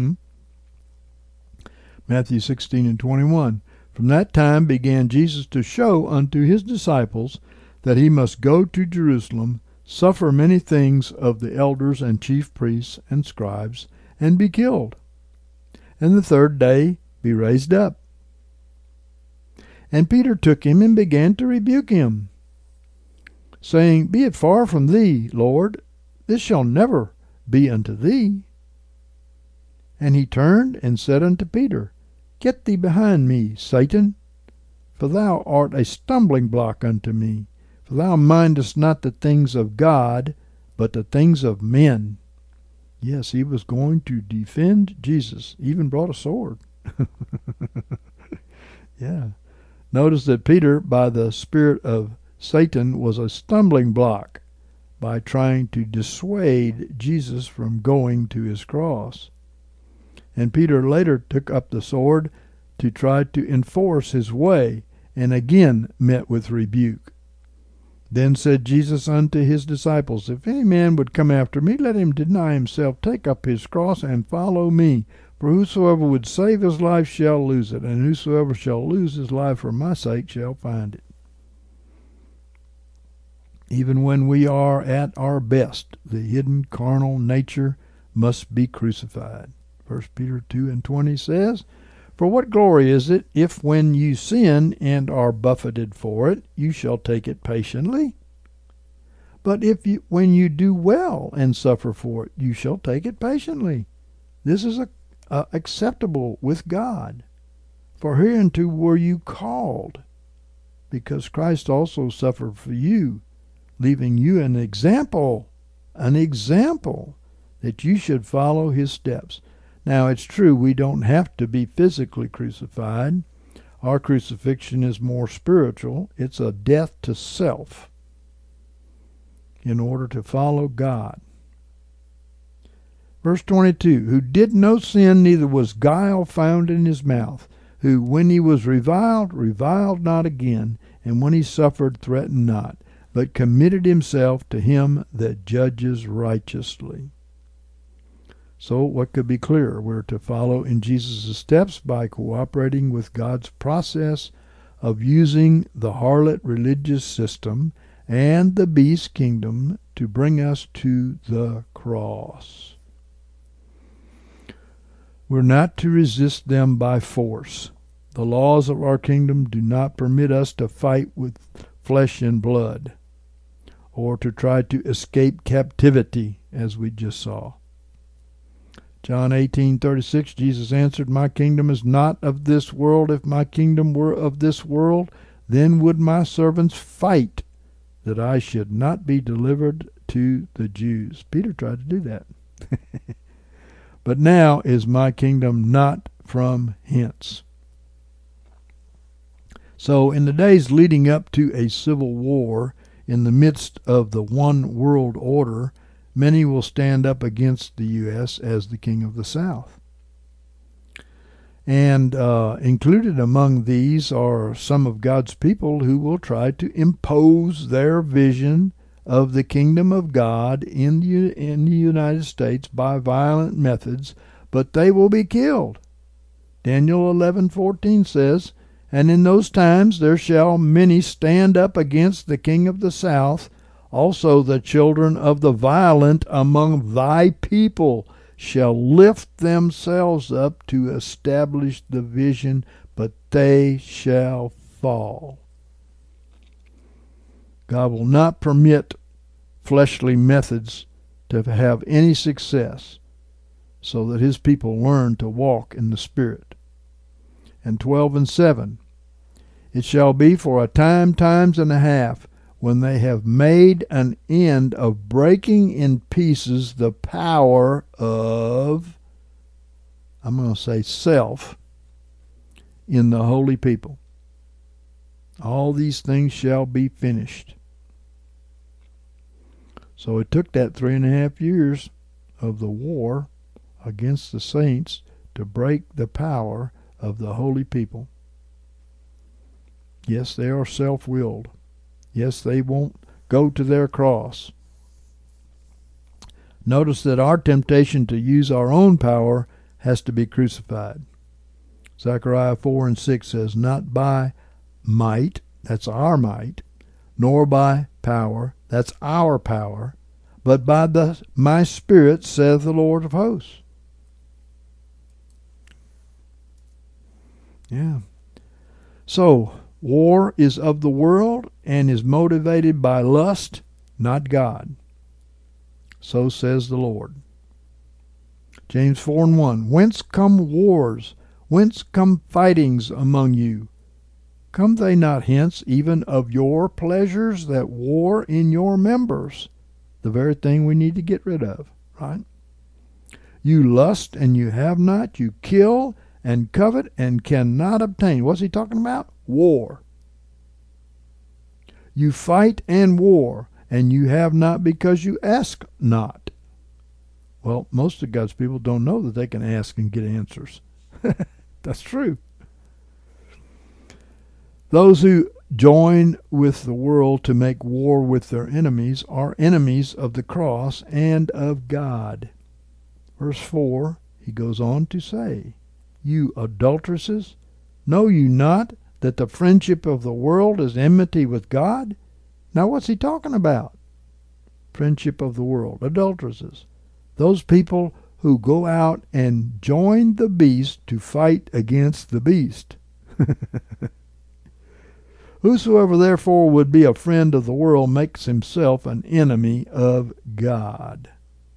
Matthew 16:21. From that time began Jesus to show unto his disciples that he must go to Jerusalem, suffer many things of the elders and chief priests and scribes, and be killed, and the third day be raised up. And Peter took him and began to rebuke him, saying, Be it far from thee, Lord, this shall never be unto thee. And he turned and said unto Peter, Get thee behind me, Satan, for thou art a stumbling block unto me. For thou mindest not the things of God, but the things of men. Yes, he was going to defend Jesus. He even brought a sword. Yeah. Notice that Peter, by the spirit of Satan, was a stumbling block by trying to dissuade Jesus from going to his cross. And Peter later took up the sword to try to enforce his way, and again met with rebuke. Then said Jesus unto his disciples, If any man would come after me, let him deny himself, take up his cross, and follow me. For whosoever would save his life shall lose it, and whosoever shall lose his life for my sake shall find it. Even when we are at our best, the hidden carnal nature must be crucified. 1 Peter 2:20 says, For what glory is it, if when you sin and are buffeted for it, you shall take it patiently? But when you do well and suffer for it, you shall take it patiently. This is acceptable with God. For hereunto were you called, because Christ also suffered for you, leaving you an example that you should follow his steps. Now, it's true, we don't have to be physically crucified. Our crucifixion is more spiritual. It's a death to self in order to follow God. Verse 22, who did no sin, neither was guile found in his mouth, who, when he was reviled not again, and when he suffered, threatened not, but committed himself to him that judges righteously. So what could be clearer? We're to follow in Jesus' steps by cooperating with God's process of using the harlot religious system and the beast kingdom to bring us to the cross. We're not to resist them by force. The laws of our kingdom do not permit us to fight with flesh and blood, or to try to escape captivity, as we just saw. John 18:36, Jesus answered, my kingdom is not of this world. If my kingdom were of this world, then would my servants fight, that I should not be delivered to the Jews. Peter tried to do that. But now is my kingdom not from hence. So in the days leading up to a civil war, in the midst of the one world order, many will stand up against the U.S. as the king of the South. And included among these are some of God's people who will try to impose their vision of the kingdom of God in the United States by violent methods, but they will be killed. Daniel 11:14 says, and in those times there shall many stand up against the king of the South. Also the children of the violent among thy people shall lift themselves up to establish the vision, but they shall fall. God will not permit fleshly methods to have any success, so that his people learn to walk in the Spirit. And 12:7, it shall be for a time, times and a half, when they have made an end of breaking in pieces the power of, I'm going to say self, in the holy people. All these things shall be finished. So it took that 3.5 years of the war against the saints to break the power of the holy people. Yes, they are self-willed. Yes, they won't go to their cross. Notice that our temptation to use our own power has to be crucified. Zechariah 4:6 says, not by might, that's our might, nor by power, that's our power, but by my Spirit, saith the Lord of hosts. Yeah. So, war is of the world and is motivated by lust, not God. So says the Lord. James 4:1, whence come wars? Whence come fightings among you? Come they not hence even of your pleasures that war in your members? The very thing we need to get rid of, right? You lust and you have not. You kill and covet and cannot obtain. What's he talking about? War. You fight and war, and you have not because you ask not. Well, most of God's people don't know that they can ask and get answers. That's true. Those who join with the world to make war with their enemies are enemies of the cross and of God. Verse 4, he goes on to say, you adulteresses, know you not that the friendship of the world is enmity with God? Now what's he talking about? Friendship of the world, adulteresses. Those people who go out and join the beast to fight against the beast. Whosoever therefore would be a friend of the world makes himself an enemy of God.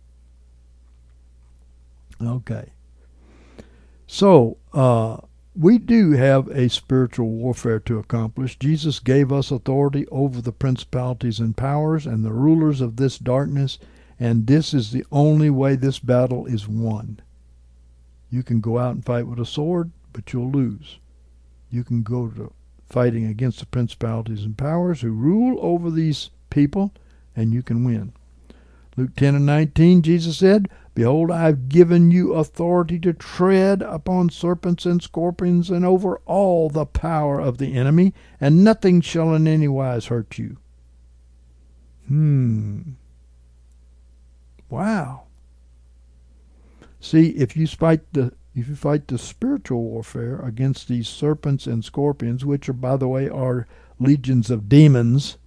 Okay. So, we do have a spiritual warfare to accomplish. Jesus gave us authority over the principalities and powers and the rulers of this darkness, and this is the only way this battle is won. You can go out and fight with a sword, but you'll lose. You can go to fighting against the principalities and powers who rule over these people, and you can win. Luke 10:19, Jesus said, Behold, I have given you authority to tread upon serpents and scorpions and over all the power of the enemy, and nothing shall in any wise hurt you. Wow. See, if you fight the spiritual warfare against these serpents and scorpions, which are, by the way, are legions of demons,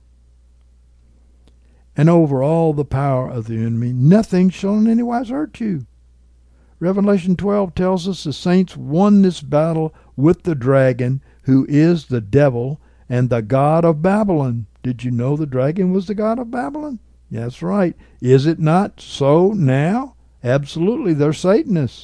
and over all the power of the enemy, nothing shall in any wise hurt you. Revelation 12 tells us the saints won this battle with the dragon, who is the devil and the god of Babylon. Did you know the dragon was the god of Babylon? That's right. Is it not so now? Absolutely, they're Satanists.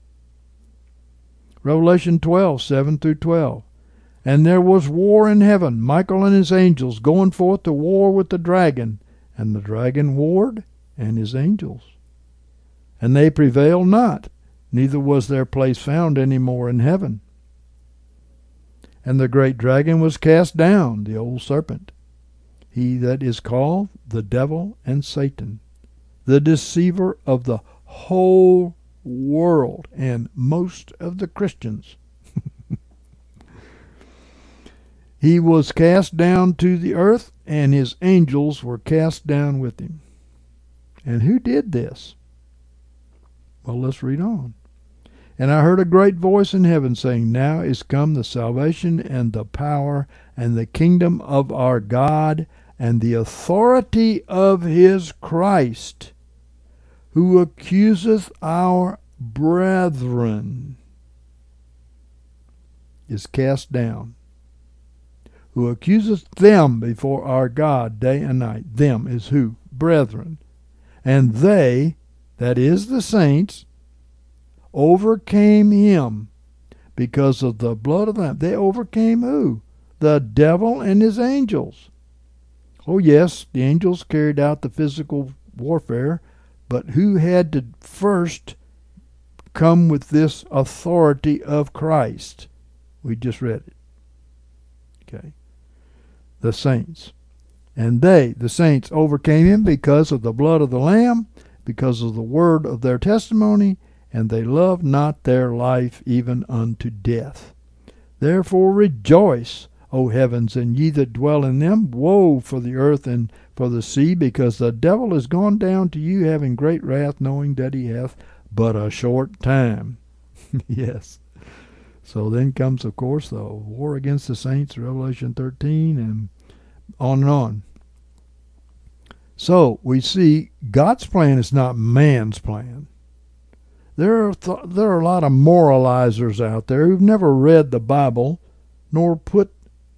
Revelation 12:7-12. And there was war in heaven, Michael and his angels going forth to war with the dragon. And the dragon warred, and his angels. And they prevailed not, neither was their place found any more in heaven. And the great dragon was cast down, the old serpent, he that is called the devil and Satan, the deceiver of the whole world, and most of the Christians. He was cast down to the earth, and his angels were cast down with him. And who did this? Well, let's read on. And I heard a great voice in heaven saying, Now is come the salvation and the power and the kingdom of our God and the authority of his Christ, who accuseth our brethren, is cast down. Who accuseth them before our God day and night. Them is who? Brethren. And they, that is the saints, overcame him because of the blood of the Lamb. They overcame who? The devil and his angels. Oh yes, the angels carried out the physical warfare, but who had to first come with this authority of Christ? We just read it. Okay. The saints. And they, the saints, overcame him because of the blood of the Lamb, because of the word of their testimony, and they loved not their life even unto death. Therefore rejoice, O heavens, and ye that dwell in them. Woe for the earth and for the sea, because the devil is gone down to you, having great wrath, knowing that he hath but a short time. Yes. So then comes, of course, the war against the saints, Revelation 13, and on. So we see God's plan is not man's plan. There are a lot of moralizers out there who've never read the Bible nor put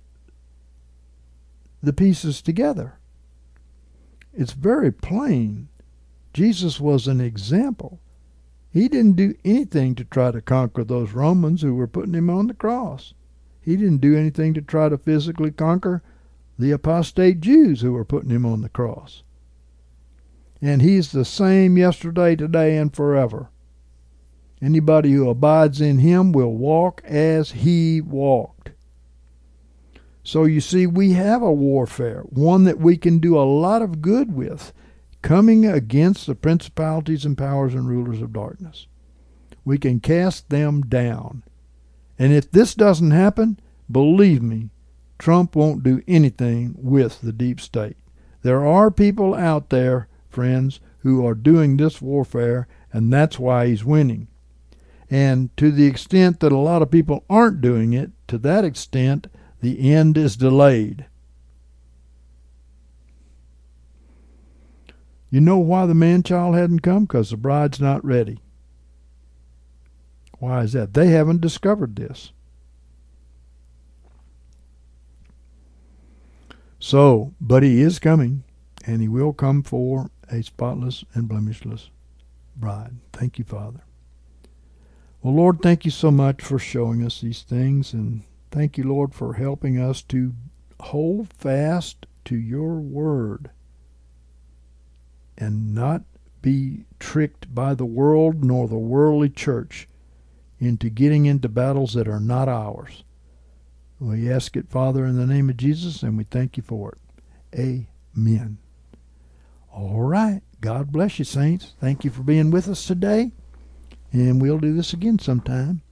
the pieces together. It's very plain. Jesus was an example. He didn't do anything to try to conquer those Romans who were putting him on the cross. He didn't do anything to try to physically conquer the apostate Jews who were putting him on the cross. And he's the same yesterday, today, and forever. Anybody who abides in him will walk as he walked. So you see, we have a warfare, one that we can do a lot of good with, coming against the principalities and powers and rulers of darkness. We can cast them down. And if this doesn't happen, believe me, Trump won't do anything with the deep state. There are people out there, friends, who are doing this warfare, and that's why he's winning. And to the extent that a lot of people aren't doing it, to that extent, the end is delayed. You know why the man-child hadn't come? Because the bride's not ready. Why is that? They haven't discovered this. So, but he is coming, and he will come for a spotless and blemishless bride. Thank you, Father. Well, Lord, thank you so much for showing us these things, and thank you, Lord, for helping us to hold fast to your word and not be tricked by the world nor the worldly church into getting into battles that are not ours. We ask it, Father, in the name of Jesus, and we thank you for it. Amen. All right. God bless you, saints. Thank you for being with us today, and we'll do this again sometime.